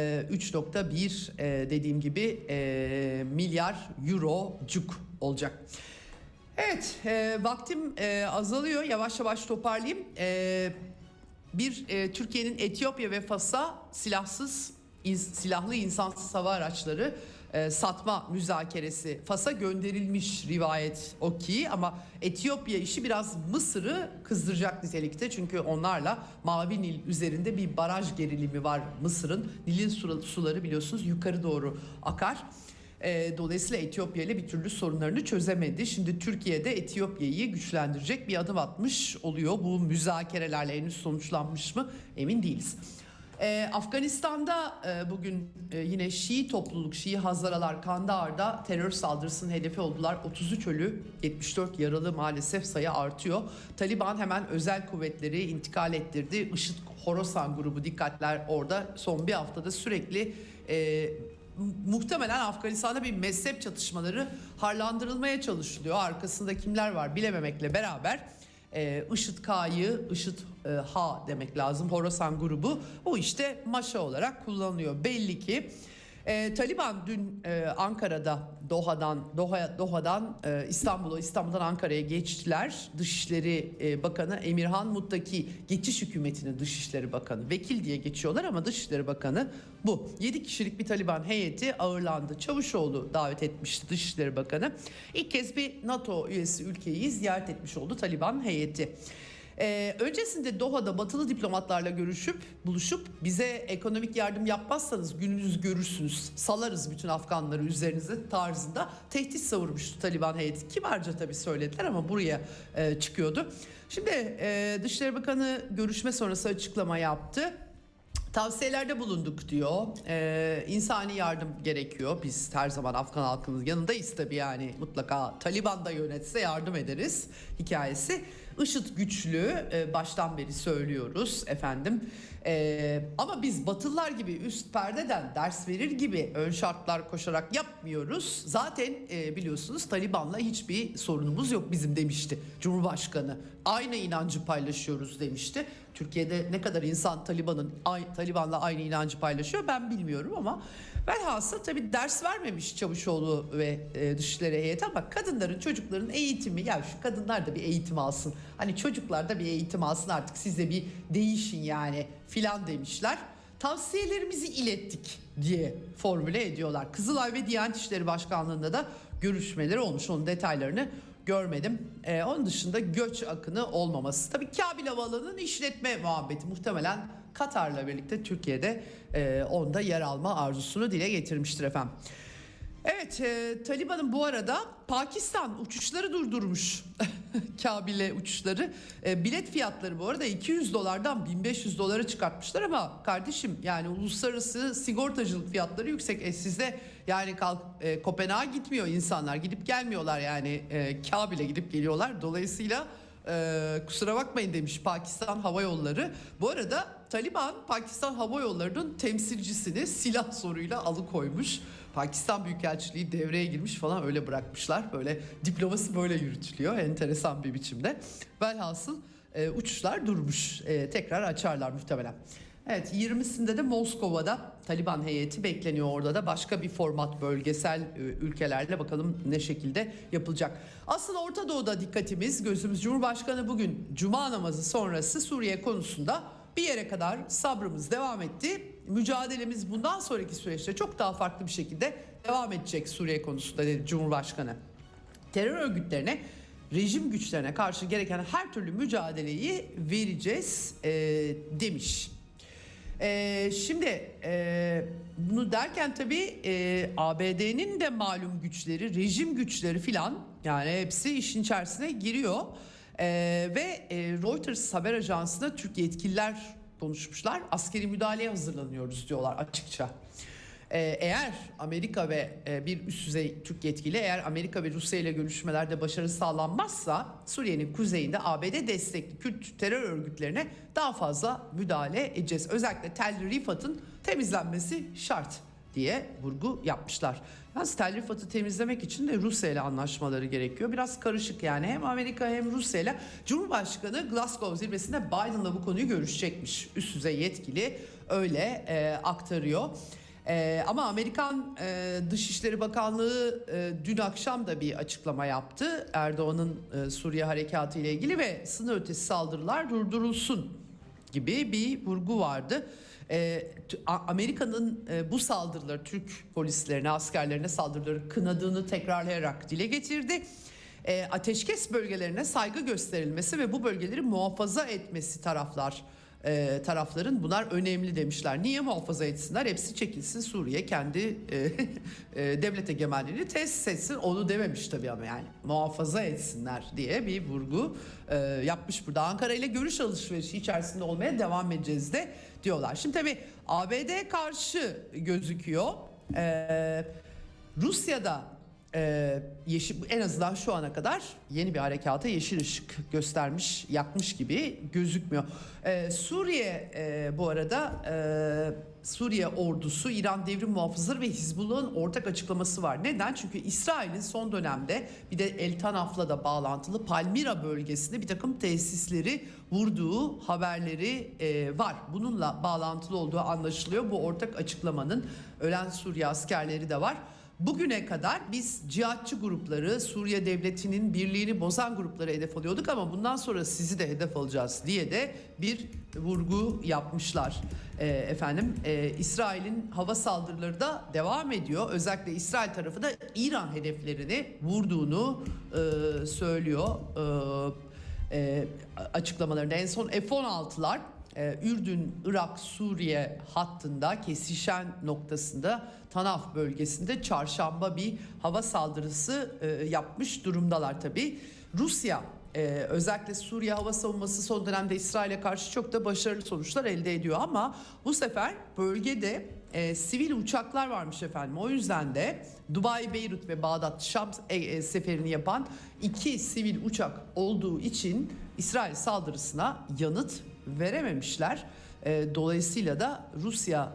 3,1 dediğim gibi milyar eurocuk olacak. Evet, vaktim azalıyor. Yavaş yavaş toparlayayım. Türkiye'nin Etiyopya ve Fas'a silahlı insansız hava araçları satma müzakeresi Fas'a gönderilmiş, rivayet o ki, ama Etiyopya işi biraz Mısır'ı kızdıracak nitelikte. Çünkü onlarla Mavi Nil üzerinde bir baraj gerilimi var Mısır'ın. Nil'in suları biliyorsunuz yukarı doğru akar. Dolayısıyla Etiyopya ile bir türlü sorunlarını çözemedi. Şimdi Türkiye'de Etiyopya'yı güçlendirecek bir adım atmış oluyor. Bu müzakerelerle henüz sonuçlanmış mı emin değiliz. Afganistan'da bugün yine Şii topluluk, Şii Hazaralar Kandahar'da terör saldırısının hedefi oldular. 33 ölü, 74 yaralı, maalesef sayı artıyor. Taliban hemen özel kuvvetleri intikal ettirdi. IŞİD Horasan grubu, dikkatler orada. Son bir haftada sürekli muhtemelen Afganistan'da bir mezhep çatışmaları harlandırılmaya çalışılıyor. Arkasında kimler var bilememekle beraber IŞİD-K'yı, IŞİD-H demek lazım, Horasan grubu, bu işte maşa olarak kullanılıyor. Belli ki Taliban dün Ankara'da Doha'dan İstanbul'a, İstanbul'dan Ankara'ya geçtiler. Dışişleri Bakanı Emirhan Muttaki, geçiş hükümetinin Dışişleri Bakanı, vekil diye geçiyorlar ama Dışişleri Bakanı bu. 7 kişilik bir Taliban heyeti ağırlandı. Çavuşoğlu davet etmişti Dışişleri Bakanı. İlk kez bir NATO üyesi ülkeyi ziyaret etmiş oldu Taliban heyeti. Öncesinde Doha'da batılı diplomatlarla buluşup bize ekonomik yardım yapmazsanız gününüzü görürsünüz, salarız bütün Afganları üzerinize tarzında tehdit savurmuştu Taliban heyeti. Kibarca tabii söylediler ama buraya çıkıyordu. Şimdi Dışişleri Bakanı görüşme sonrası açıklama yaptı. Tavsiyelerde bulunduk diyor. İnsani yardım gerekiyor. Biz her zaman Afgan halkının yanındayız tabii, yani mutlaka Taliban da yönetse yardım ederiz hikayesi. IŞİD güçlü, baştan beri söylüyoruz efendim. Ama biz Batılılar gibi üst perdeden ders verir gibi ön şartlar koşarak yapmıyoruz. Zaten biliyorsunuz Taliban'la hiçbir sorunumuz yok bizim demişti Cumhurbaşkanı. Aynı inancı paylaşıyoruz demişti. Türkiye'de ne kadar insan Taliban'la aynı inancı paylaşıyor ben bilmiyorum ama velhasıl tabii ders vermemiş Çavuşoğlu ve Dışişleri heyeti, ama kadınların, çocukların eğitimi, ya şu kadınlar da bir eğitim alsın. Hani çocuklar da bir eğitim alsın, artık siz de bir değişin yani filan demişler. Tavsiyelerimizi ilettik diye formüle ediyorlar. Kızılay ve Diyanet İşleri Başkanlığı'nda da görüşmeleri olmuş. Onun detaylarını görmedim. Onun dışında göç akını olmaması. Tabii Kabil Havaalanı'nın işletme muhabbeti muhtemelen Katar'la birlikte Türkiye'de onda yer alma arzusunu dile getirmiştir efendim. Evet, Taliban'ın bu arada Pakistan uçuşları durdurmuş. Kabil'e uçuşları. Bilet fiyatları bu arada $200'dan $1.500'a çıkartmışlar ama kardeşim yani uluslararası sigortacılık fiyatları yüksek. Sizde yani Kopenhag'a gitmiyor insanlar, gidip gelmiyorlar yani Kabil'e gidip geliyorlar. Dolayısıyla kusura bakmayın demiş Pakistan Hava Yolları. Bu arada Taliban Pakistan Hava Yolları'nın temsilcisini silah soruyla alıkoymuş. Pakistan Büyükelçiliği devreye girmiş falan, öyle bırakmışlar. Böyle diplomasi böyle yürütülüyor enteresan bir biçimde. Velhasıl uçuşlar durmuş. Tekrar açarlar muhtemelen. Evet, 20'sinde de Moskova'da Taliban heyeti bekleniyor. Orada da başka bir format, bölgesel ülkelerle bakalım ne şekilde yapılacak. Aslında Orta Doğu'da dikkatimiz, gözümüz, Cumhurbaşkanı bugün Cuma namazı sonrası Suriye konusunda bir yere kadar sabrımız devam etti. Mücadelemiz bundan sonraki süreçte çok daha farklı bir şekilde devam edecek Suriye konusunda dedi Cumhurbaşkanı. Terör örgütlerine, rejim güçlerine karşı gereken her türlü mücadeleyi vereceğiz demiş. Şimdi bunu derken tabii ABD'nin de malum güçleri, rejim güçleri filan, yani hepsi işin içerisine giriyor. Ve Reuters haber ajansında Türk yetkililer konuşmuşlar. Askeri müdahaleye hazırlanıyoruz diyorlar açıkça. Eğer Amerika ve bir üst düzey Türk yetkili, eğer Amerika ve Rusya ile görüşmelerde başarı sağlanmazsa Suriye'nin kuzeyinde ABD destekli Kürt terör örgütlerine daha fazla müdahale edeceğiz. Özellikle Tel Rifat'ın temizlenmesi şart diye vurgu yapmışlar. Yalnız Tel Rifat'ı temizlemek için de Rusya ile anlaşmaları gerekiyor. Biraz karışık yani, hem Amerika hem Rusya ile. Cumhurbaşkanı Glasgow zirvesinde Biden'la bu konuyu görüşecekmiş. Üst düzey yetkili öyle aktarıyor. Ama Amerikan Dışişleri Bakanlığı dün akşam da bir açıklama yaptı. Erdoğan'ın Suriye harekatı ile ilgili ve sınır ötesi saldırılar durdurulsun gibi bir vurgu vardı. Amerika'nın bu saldırıları, Türk polislerine, askerlerine saldırıları kınadığını tekrarlayarak dile getirdi. Ateşkes bölgelerine saygı gösterilmesi ve bu bölgeleri muhafaza etmesi tarafların bunlar önemli demişler. Niye muhafaza etsinler? Hepsi çekilsin, Suriye kendi devlet egemenliğini tesis etsin. Onu dememiş tabii ama yani muhafaza etsinler diye bir vurgu yapmış burada. Ankara ile görüş alışverişi içerisinde olmaya devam edeceğiz de diyorlar. Şimdi tabii ABD karşı gözüküyor. Rusya'da en azından şu ana kadar yeni bir harekata yeşil ışık göstermiş, yakmış gibi gözükmüyor. Suriye bu arada Suriye ordusu, İran Devrim Muhafızları ve Hizbullah'ın ortak açıklaması var. Neden? Çünkü İsrail'in son dönemde bir de El Tanaf'la da bağlantılı Palmira bölgesinde bir takım tesisleri vurduğu haberleri var. Bununla bağlantılı olduğu anlaşılıyor. Bu ortak açıklamanın, ölen Suriye askerleri de var. Bugüne kadar biz cihatçı grupları, Suriye devletinin birliğini bozan grupları hedef alıyorduk ama bundan sonra sizi de hedef alacağız diye de bir vurgu yapmışlar. İsrail'in hava saldırıları da devam ediyor. Özellikle İsrail tarafı da İran hedeflerini vurduğunu söylüyor açıklamalarında. En son F-16'lar Ürdün, Irak, Suriye hattında kesişen noktasında Tanaf bölgesinde çarşamba bir hava saldırısı yapmış durumdalar tabii. Rusya özellikle Suriye hava savunması son dönemde İsrail'e karşı çok da başarılı sonuçlar elde ediyor ama bu sefer bölgede sivil uçaklar varmış efendim. O yüzden de Dubai, Beyrut ve Bağdat Şam seferini yapan 2 sivil uçak olduğu için İsrail saldırısına yanıt verememişler. Dolayısıyla da Rusya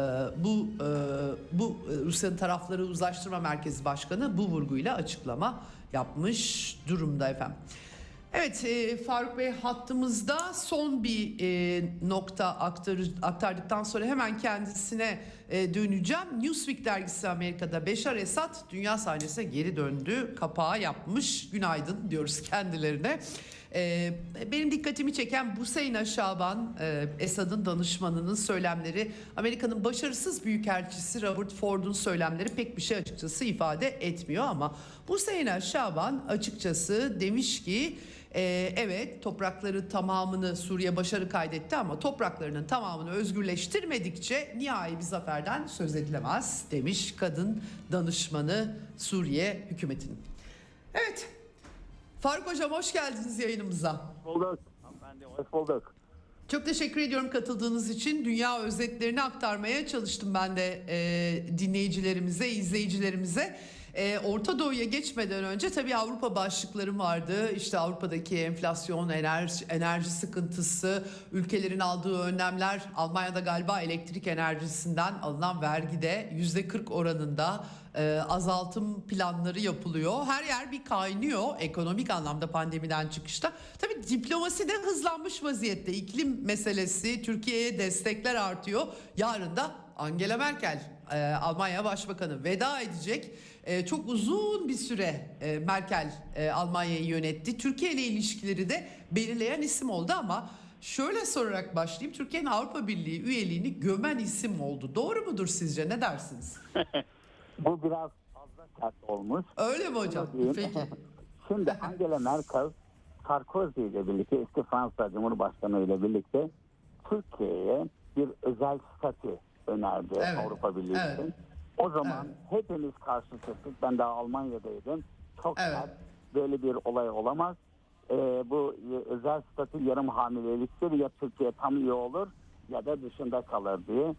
Rusya'nın Tarafları Uzlaştırma Merkezi Başkanı bu vurguyla açıklama yapmış durumda efendim. Evet, Faruk Bey hattımızda, son bir nokta aktardıktan sonra hemen kendisine döneceğim. Newsweek dergisi Amerika'da Beşar Esad dünya sahnesine geri döndü kapağı yapmış. Günaydın diyoruz kendilerine. Benim dikkatimi çeken Buseyna Şaban, Esad'ın danışmanının söylemleri, Amerika'nın başarısız büyükelçisi Robert Ford'un söylemleri pek bir şey açıkçası ifade etmiyor ama Buseyna Şaban açıkçası demiş ki evet, toprakları tamamını Suriye başarı kaydetti ama topraklarının tamamını özgürleştirmedikçe nihai bir zaferden söz edilemez demiş kadın danışmanı Suriye hükümetinin. Evet, Faruk Hocam hoş geldiniz yayınımıza. Bulduk. Ben de hoş bulduk. Çok teşekkür ediyorum katıldığınız için. Dünya özetlerini aktarmaya çalıştım ben de dinleyicilerimize, izleyicilerimize. Orta Doğu'ya geçmeden önce tabii Avrupa başlıklarım vardı. İşte Avrupa'daki enflasyon, enerji sıkıntısı, ülkelerin aldığı önlemler, Almanya'da galiba elektrik enerjisinden alınan vergide %40 oranında azaltım planları yapılıyor. Her yer bir kaynıyor ekonomik anlamda pandemiden çıkışta. Tabii diplomasi de hızlanmış vaziyette. İklim meselesi, Türkiye'ye destekler artıyor. Yarın da Angela Merkel, Almanya Başbakanı veda edecek. Çok uzun bir süre Merkel Almanya'yı yönetti. Türkiye ile ilişkileri de belirleyen isim oldu ama şöyle sorarak başlayayım. Türkiye'nin Avrupa Birliği üyeliğini gömen isim oldu. Doğru mudur sizce? Ne dersiniz? Bu biraz fazla sert olmuş. Öyle mi hocam? Peki. Şimdi Angela Merkel, Sarkozy ile birlikte, eski Fransa Cumhurbaşkanı ile birlikte Türkiye'ye bir özel statü önerdi Avrupa Birliği için. O zaman hepimiz karşı çıktık. Ben daha Almanya'daydım. Çok sert, böyle bir olay olamaz. Bu özel statü yarım hamileliktir. Ya Türkiye tam üye olur ya da dışında kalır diye.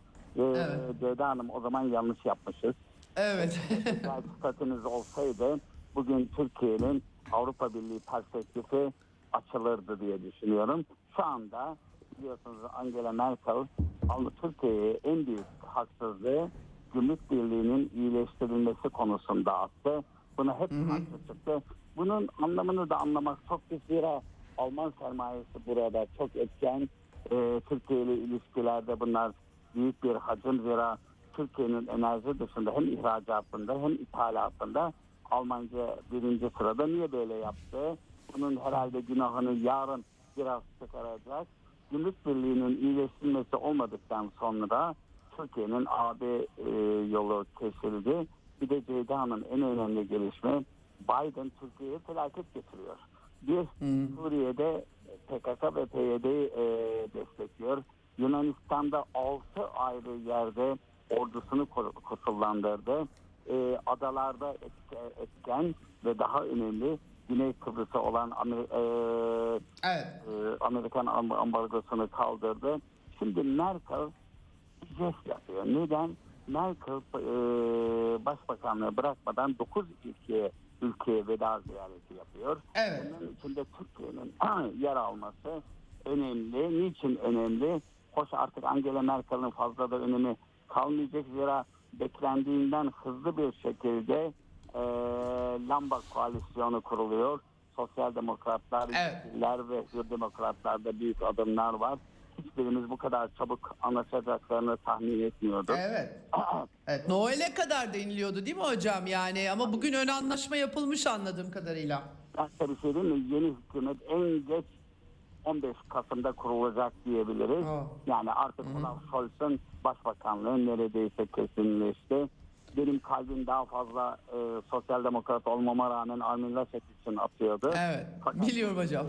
Ceyda Hanım, o zaman yanlış yapmışız. Evet. Özel statünüz olsaydı bugün Türkiye'nin Avrupa Birliği perspektifi açılırdı diye düşünüyorum. Şu anda biliyorsunuz Angela Merkel Türkiye'ye en büyük haksızlığı Gümrük Birliği'nin iyileştirilmesi konusunda attı. Buna hep karşı çıktı. Bunun anlamını da anlamak çok güç. Zira Alman sermayesi burada çok etken. Türkiye ile ilişkilerde bunlar büyük bir hacim. Zira Türkiye'nin enerji dışında hem ihracatında hem ithalatında Almanca birinci sırada. Niye böyle yaptı? Bunun herhalde günahını yarın biraz çıkaracak. Gümrük Birliği'nin iyileştirilmesi olmadıktan sonra Türkiye'nin AB yolu kesildi. Bir de Ceyda Hanım, en önemli gelişme, Biden Türkiye'ye felaket getiriyor. Bir, Suriye'de PKK ve PYD'yi destekliyor. Yunanistan'da 6 ayrı yerde ordusunu koşullandırdı. Adalarda etken ve daha önemli Güney Kıbrıs'a olan Amerikan ambargosunu kaldırdı. Şimdi Merkel jest yapıyor. Neden? Merkel başbakanlığı bırakmadan 9 ülkeye veda ziyareti yapıyor. Bunun içinde Türkiye'nin yer alması önemli. Niçin önemli? Hoş, artık Angela Merkel'in fazla da önemi kalmayacak. Zira beklendiğinden hızlı bir şekilde Lamba koalisyonu kuruluyor. Sosyal demokratlar, ve Hür demokratlarda büyük adımlar var. Hiçbirimiz bu kadar çabuk anlaşacaklarını tahmin etmiyorduk. Evet, Noel'e kadar deniliyordu değil mi hocam? Yani ama bugün ön anlaşma yapılmış anladığım kadarıyla. Ben tabii söyleyeyim mi? Yeni hükümet en geç 15 Kasım'da kurulacak diyebiliriz. Yani artık Olaf Scholz'un başbakanlığı neredeyse kesinleşti. Benim kalbim daha fazla sosyal demokrat olmama rağmen Armin Laschet için atıyordu. Fakat biliyorum hocam.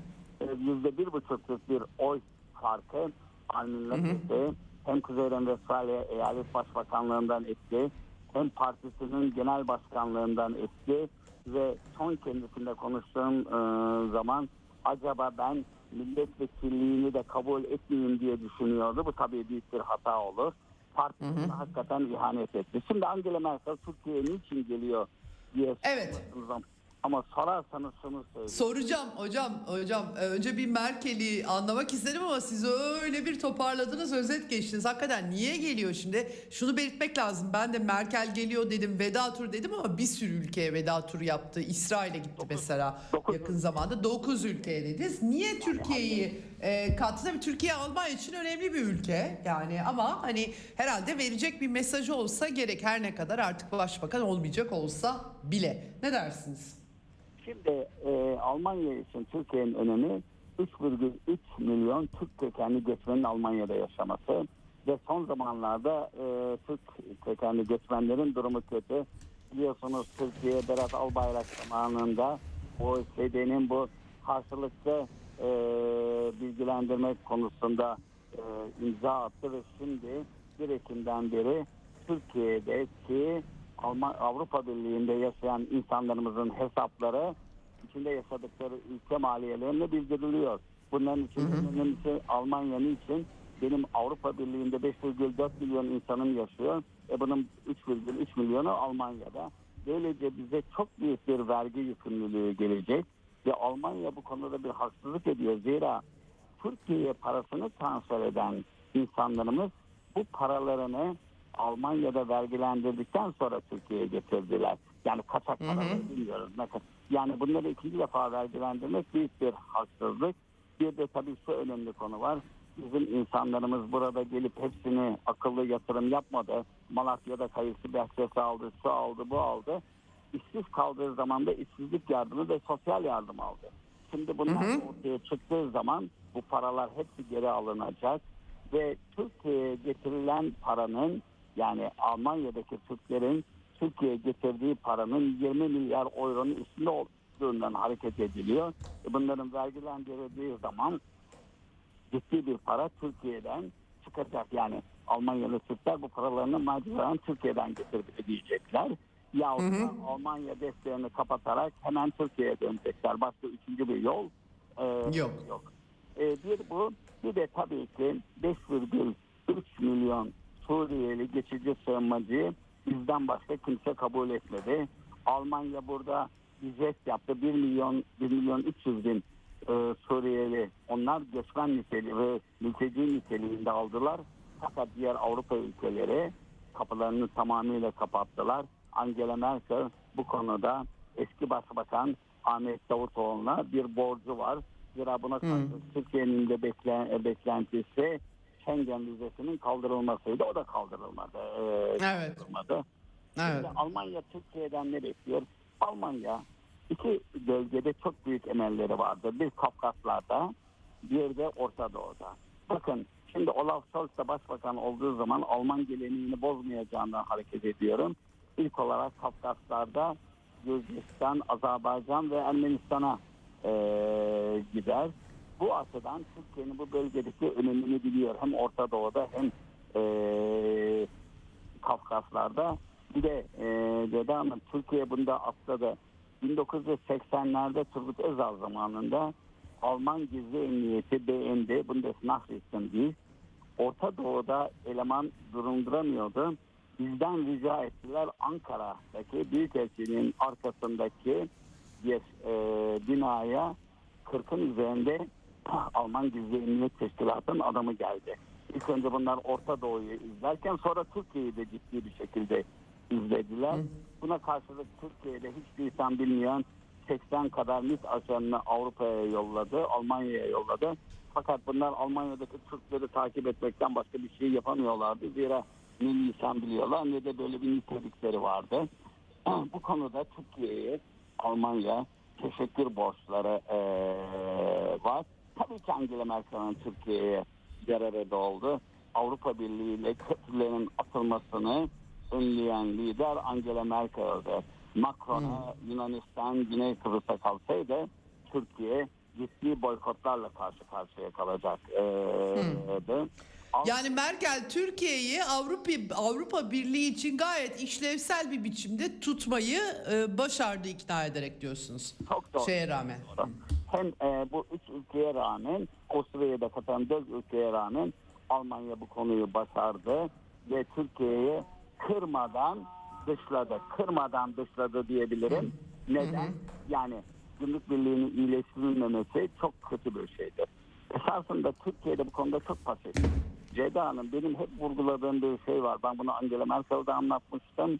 %1,5'luk bir oy farkı Armin Laschet'i hem Kuzey Renvestfalya eyalet başbakanlığından etti, hem partisinin genel başkanlığından etti ve son kendisinde konuştuğum zaman acaba ben milletvekilliğini de kabul etmeyeyim diye düşünüyordu. Bu tabii büyük bir hata olur. Partisine hakikaten ihanet etti. Şimdi Angela Merkel Türkiye'ye niçin geliyor diye soruyorsunuz. Ama sorarsanız şunu söyleyeyim. Soracağım hocam. Önce bir Merkel'i anlamak istedim ama siz öyle bir toparladınız, özet geçtiniz. Hakikaten niye geliyor şimdi? Şunu belirtmek lazım. Ben de Merkel geliyor dedim, veda turu dedim ama bir sürü ülkeye veda turu yaptı. İsrail'e gitti mesela yakın zamanda. 9 ülkeye dediniz. Niye Türkiye'yi kattı? Tabii Türkiye Almanya için önemli bir ülke. Yani ama hani herhalde verecek bir mesajı olsa gerek, her ne kadar artık başbakan olmayacak olsa bile. Ne dersiniz? Şimdi Almanya için Türkiye'nin önemi 3,3 milyon Türk kökenli göçmenin Almanya'da yaşaması ve son zamanlarda Türk kökenli göçmenlerin durumu kötü. Biliyorsunuz Türkiye Berat Albayrak zamanında OECD'nin bu karşılıklı bilgilendirme konusunda imza attı ve şimdi 1 Ekim'den beri Türkiye'deki Avrupa Birliği'nde yaşayan insanlarımızın hesapları içinde yaşadıkları ülke maliyelerine bildiriliyor. Bunların içinde önemlisi Almanya'nın için benim Avrupa Birliği'nde 5,4 milyon insanım yaşıyor. Bunun 3,3 milyonu Almanya'da. Böylece bize çok büyük bir vergi yükümlülüğü gelecek ve Almanya bu konuda bir haksızlık ediyor. Zira Türkiye'ye parasını transfer eden insanlarımız bu paralarını Almanya'da vergilendirdikten sonra Türkiye'ye getirdiler. Yani kaçak paraları bilmiyoruz. Yani bunları ikinci defa vergilendirmek büyük bir haksızlık. Bir de tabii şu önemli konu var. Bizim insanlarımız burada gelip hepsini akıllı yatırım yapmadı. Malatya'da kayısı bahçesi aldı, şu aldı, bu aldı. İşsiz kaldığı zaman da işsizlik yardımı ve sosyal yardım aldı. Şimdi bunlar ortaya çıktığı zaman bu paralar hepsi geri alınacak ve Türkiye'ye getirilen paranın, yani Almanya'daki Türklerin Türkiye'ye getirdiği paranın 20 milyar euronun üstünde olduğundan hareket ediliyor. Bunların vergilendirildiği zaman ciddi bir para Türkiye'den çıkacak. Yani Almanyalı Türkler bu paralarını maciren Türkiye'den getirip ödeyecekler. Yahut da Almanya desteğini kapatarak hemen Türkiye'ye dönecekler. Başka üçüncü bir yol yok. Bir bu. Bir de tabii ki 5,3 milyon Suriyeli geçici sığınmacıyı bizden başka kimse kabul etmedi. Almanya burada bir jest yaptı. 1 milyon 300 bin Suriyeli, onlar göçmen niteliği ve mülteci niteliğinde aldılar. Fakat diğer Avrupa ülkeleri kapılarını tamamıyla kapattılar. Angela Merkel bu konuda eski Başbakan Ahmet Davutoğlu'na bir borcu var. Zira buna karşı Türkiye'nin de beklentisi Schengen vizesinin kaldırılmasıydı. O da kaldırılmadı. Evet. Şimdi Almanya Türkiye'den ne bekliyor? Almanya iki bölgede çok büyük emelleri vardı. Bir Kafkaslar'da, bir de Orta Doğu'da. Bakın şimdi Olaf Scholz da başbakan olduğu zaman Alman geleneğini bozmayacağından hareket ediyorum. İlk olarak Kafkaslar'da Gürcistan, Azerbaycan ve Ermenistan'a gider. Bu açıdan Türkiye'nin bu bölgedeki önemini biliyor. Hem Orta Doğu'da hem Kafkaslar'da. Bir de dedi ama Türkiye bunda atladı. 1980'lerde Turgut Özal zamanında Alman Gizli Emniyeti BND, Bundesnachrichtendienst, Orta Doğu'da eleman durumduramıyordu. Bizden rica ettiler, Ankara'daki Büyükelçiliğin arkasındaki bir binaya 40'ın üzerinde Alman Gizli Emniyet Teşkilatı'nın adamı geldi. İlk önce bunlar Orta Doğu'yu izlerken sonra Türkiye'yi de ciddi bir şekilde izlediler. Buna karşılık Türkiye'de hiçbir insan bilmeyen 80 kadar MİT ajanını Avrupa'ya yolladı, Almanya'ya yolladı. Fakat bunlar Almanya'daki Türkleri takip etmekten başka bir şey yapamıyorlardı. Zira ne lisan biliyorlar ne de böyle bir nitelikleri vardı. Bu konuda Türkiye'ye Almanya teşekkür borçları var. Tabii ki Angela Merkel'in Türkiye'ye yararı da oldu. Avrupa Birliği ile köprülerin atılmasını önleyen lider Angela Merkel'di. Macron'a Yunanistan, Güney Kıbrıs'a kalsaydı Türkiye ciddi boykotlarla karşı karşıya kalacaktı. Yani Merkel Türkiye'yi Avrupa Birliği için gayet işlevsel bir biçimde tutmayı başardı ikna ederek diyorsunuz. Çok doğru. Şeye rağmen. Hem bu üç ülkeye rağmen, Avusturya'ya da katan 4 ülkeye rağmen Almanya bu konuyu başardı ve Türkiye'yi kırmadan dışladı diyebilirim. Neden? Yani Gümrük Birliği'nin iyileştirilmemesi çok kötü bir şeydir. Esasında Türkiye'de bu konuda çok pasif. Ceyda Hanım, benim hep vurguladığım bir şey var. Ben bunu Angela Merkel'de anlatmıştım.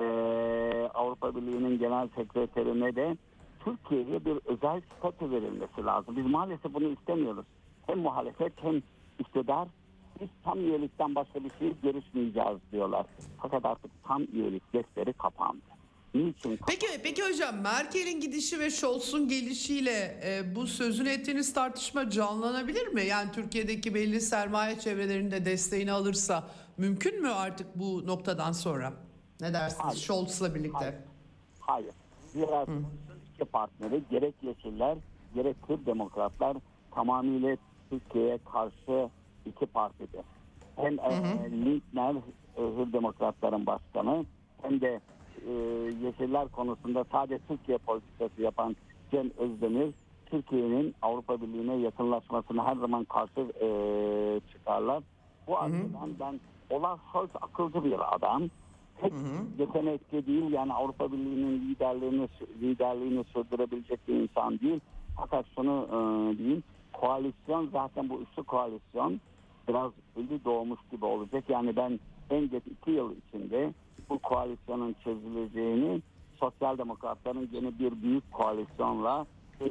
Avrupa Birliği'nin genel sekreterine de Türkiye'ye bir özel statü verilmesi lazım. Biz maalesef bunu istemiyoruz. Hem muhalefet hem iktidar, biz tam üyelikten başka bir şey görüşmeyeceğiz diyorlar. Fakat artık tam üyelik defteri kapandı. Niçin kapandı? Peki hocam, Merkel'in gidişi ve Scholz'un gelişiyle bu sözünü ettiğiniz tartışma canlanabilir mi? Yani Türkiye'deki belli sermaye çevrelerinde desteğini alırsa mümkün mü artık bu noktadan sonra? Ne dersiniz Scholz'la birlikte? Hayır. Biraz iki partneri, gerek Yeşiller gerek Kürt Demokratlar tamamıyla Türkiye'ye karşı iki partidir. Hem Lindner, Hür Demokratların başkanı, hem de Yeşiller konusunda sadece Türkiye politikası yapan Cem Özdemir Türkiye'nin Avrupa Birliği'ne yakınlaşmasına her zaman karşı çıkarlar. Bu açıdan ben Olaf Scholz akılcı bir adam. Pek yetenekli değil, yani Avrupa Birliği'nin liderliğini sürdürebilecek bir insan değil. Fakat şunu diyeyim, koalisyon zaten bu üçlü koalisyon biraz ölü doğmuş gibi olacak. Yani ben en geç 2 yıl içinde bu koalisyonun çözüleceğini, sosyal demokratların yeni bir büyük koalisyonla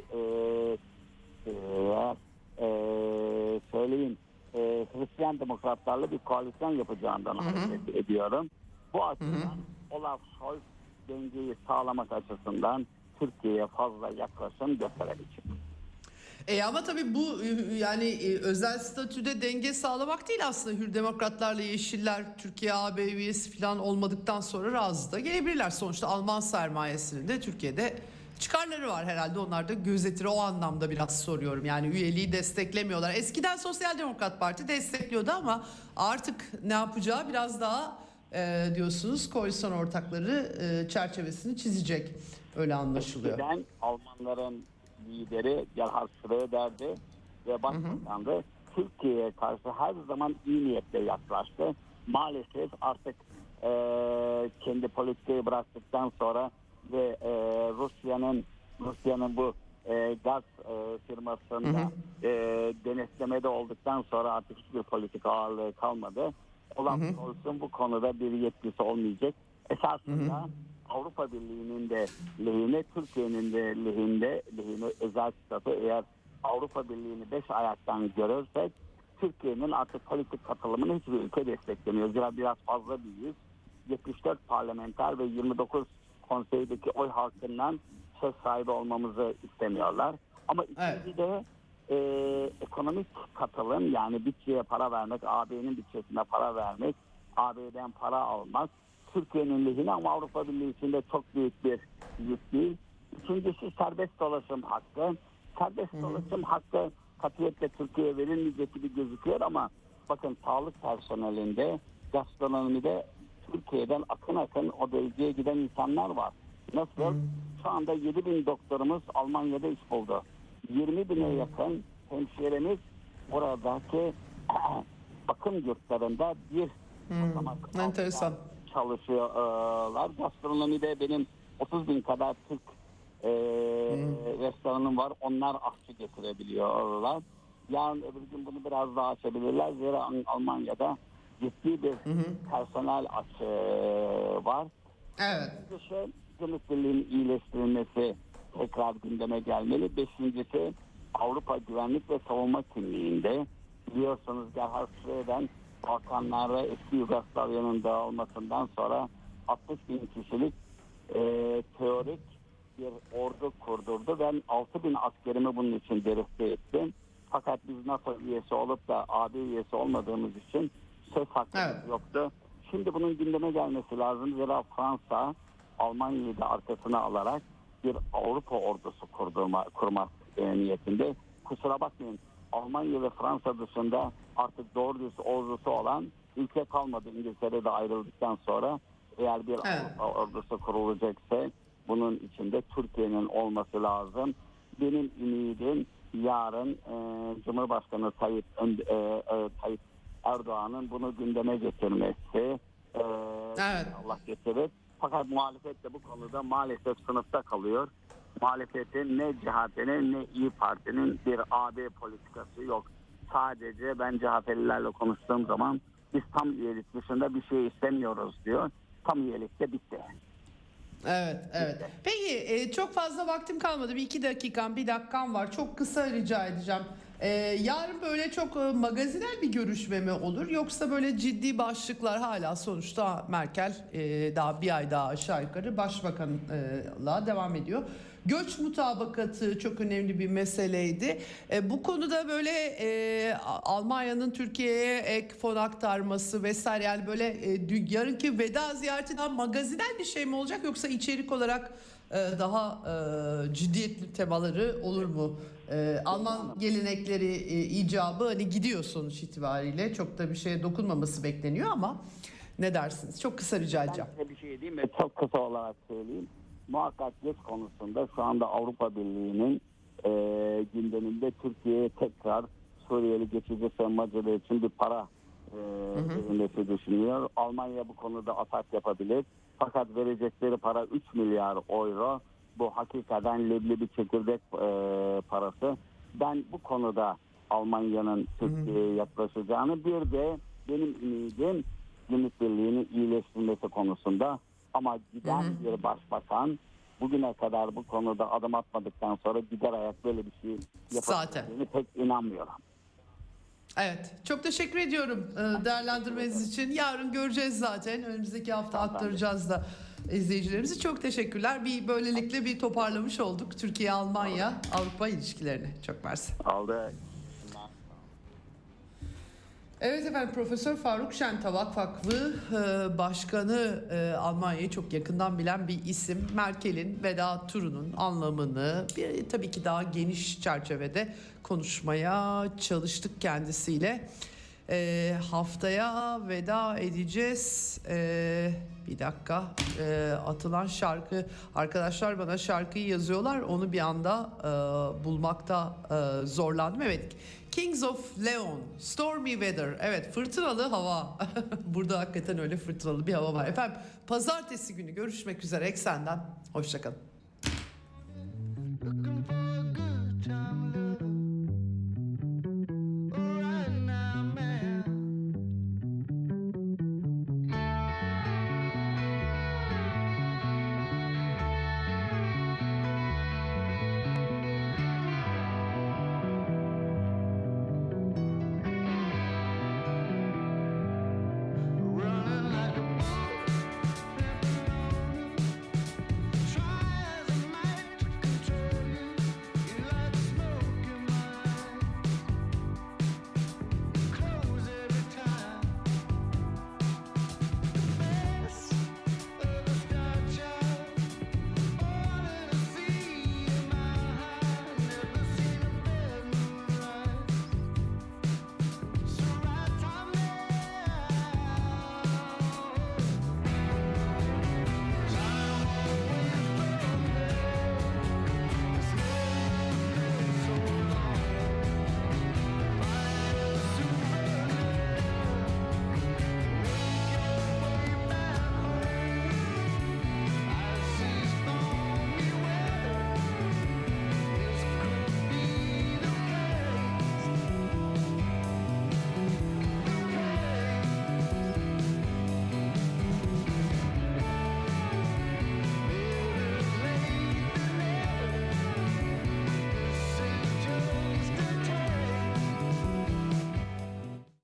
Hristiyan demokratlarla bir koalisyon yapacağından hareket ediyorum. Bu açıdan Olaf Scholz dengeyi sağlamak açısından Türkiye'ye fazla yaklaşım gösterebilecek. Ama tabii bu yani özel statüde denge sağlamak değil aslında. Hür Demokratlarla Yeşiller Türkiye AB üyesi falan olmadıktan sonra razı da gelebilirler. Sonuçta Alman sermayesinin de Türkiye'de çıkarları var herhalde. Onlar da gözetir, o anlamda biraz soruyorum. Yani üyeliği desteklemiyorlar. Eskiden Sosyal Demokrat Parti destekliyordu ama artık ne yapacağı biraz daha diyorsunuz koalisyon ortakları çerçevesini çizecek. Öyle anlaşılıyor. Eskiden Almanların lideri Gerhard Schröder'di ve Başbakan'dı. Türkiye'ye karşı her zaman iyi niyetle yaklaştı. Maalesef artık kendi politikayı bıraktıktan sonra ve Rusya'nın bu gaz firmasında denetlemede olduktan sonra artık hiçbir politika ağırlığı kalmadı. Olaf Scholz'un bu konuda bir yetkisi olmayacak. Esasında Avrupa Birliği'nin de lehine, Türkiye'nin de lehine özel statü, eğer Avrupa Birliği'ni 5 ayaktan görürsek Türkiye'nin artık politik katılımını hiçbir ülke desteklemiyor. Zira biraz fazla büyüğüz. 74 parlamenter ve 29 konseydeki oy halkından söz sahibi olmamızı istemiyorlar. Ama ikinci de ekonomik katılım, yani bütçeye para vermek, AB'nin bütçesine para vermek, AB'den para almak Türkiye'nin lehine ama Avrupa Birliği içinde çok büyük bir yük değil. İkincisi serbest dolaşım hakkı. Serbest dolaşım hakkı katiyetle Türkiye'ye verilmeyecek gibi gözüküyor ama bakın sağlık personelinde, gastronomide Türkiye'den akın o bölgeye giden insanlar var. Nasıl? Şu anda 7.000 doktorumuz Almanya'da iş buldu. 20.000'e yakın hemşiremiz oradaki bakım yurtlarında bir enteresan çalışıyorlar. Gastronomide benim 30.000 kadar Türk restoranım var. Onlar aşçı getirebiliyorlar. Yarın öbür gün bunu biraz daha açabilirler. Zira Almanya'da ciddi bir personel açığı var. Evet. Beşincisi gümrük birliğinin iyileştirilmesi tekrar gündeme gelmeli. Beşincisi Avrupa Güvenlik ve Savunma Kimliği'nde biliyorsunuz Gerhard Schröder Balkanlarda eski Yugoslavya'nın dağılmasından sonra 60.000 kişilik teorik bir ordu kurdurdu. Ben 6.000 askerimi bunun için deriste ettim. Fakat biz NATO üyesi olup da AB üyesi olmadığımız için söz hakkımız yoktu. Şimdi bunun gündeme gelmesi lazım. Zira Fransa Almanya'yı da arkasına alarak bir Avrupa ordusu kurmak niyetinde. Kusura bakmayın, Almanya ve Fransa dışında artık doğru düz ordusu olan ülke kalmadı. İngiltere'de ayrıldıktan sonra eğer bir Avrupa ordusu kurulacaksa bunun içinde Türkiye'nin olması lazım. Benim ümidim yarın Cumhurbaşkanı Tayyip Erdoğan'ın bunu gündeme getirmesi. Allah getirir. Fakat muhalefet de bu konuda maalesef sınıfta kalıyor. Muhalefetin ne CHP'nin ne İYİ Parti'nin bir AB politikası yok. Sadece ben CHP'lilerle konuştuğum zaman biz tam üyelik dışında bir şey istemiyoruz diyor. Tam üyelik de bitti. Evet. Peki çok fazla vaktim kalmadı. Bir dakikam var. Çok kısa rica edeceğim. Yarın böyle çok magazinel bir görüşme mi olur? Yoksa böyle ciddi başlıklar, hala sonuçta Merkel daha bir ay daha aşağı yukarı başbakanlığa devam ediyor. Göç mutabakatı çok önemli bir meseleydi. Bu konuda böyle Almanya'nın Türkiye'ye ek fon aktarması vesaire, yani böyle yarınki veda ziyareti daha magazinel bir şey mi olacak, yoksa içerik olarak daha ciddiyetli temaları olur mu? Alman gelenekleri icabı hani gidiyor sonuç itibariyle, çok da bir şeye dokunmaması bekleniyor ama ne dersiniz? Çok kısa rica edeceğim. Ben size bir şey diyeyim mi? Çok kısa olarak söyleyeyim. muhakkak geç konusunda şu anda Avrupa Birliği'nin gündeminde Türkiye'ye tekrar Suriyeli geçici sığınmacılar için bir para verilmesi düşünüyor. Almanya bu konuda atak yapabilir. Fakat verecekleri para 3 milyar euro. Bu hakikaten leblebi çekirdek parası. Ben bu konuda Almanya'nın Türkiye'ye yaklaşacağını, bir de benim ümidim Gümrük Birliği'nin iyileştirilmesi konusunda, ama giden bir başbakan bugüne kadar bu konuda adım atmadıktan sonra gider ayak böyle bir şey yapabileceğini pek inanmıyorum. Evet, çok teşekkür ediyorum değerlendirmeniz için. Yarın göreceğiz zaten. Önümüzdeki hafta aktaracağız da izleyicilerimizi. Çok teşekkürler. Böylelikle bir toparlamış olduk Türkiye-Almanya Avrupa ilişkilerini. Çok mersi. Aldı. Evet efendim, Profesör Faruk Şentavak Vakfı Başkanı, Almanya'yı çok yakından bilen bir isim. Merkel'in veda turunun anlamını tabii ki daha geniş çerçevede konuşmaya çalıştık kendisiyle. Haftaya veda edeceğiz. Bir dakika, atılan şarkı, arkadaşlar bana şarkıyı yazıyorlar, onu bir anda bulmakta zorlandım. Evet, Kings of Leon, Stormy Weather. Evet, fırtınalı hava. Burada hakikaten öyle fırtınalı bir hava var. Efendim, pazartesi günü görüşmek üzere Eksen'den. Hoşçakalın.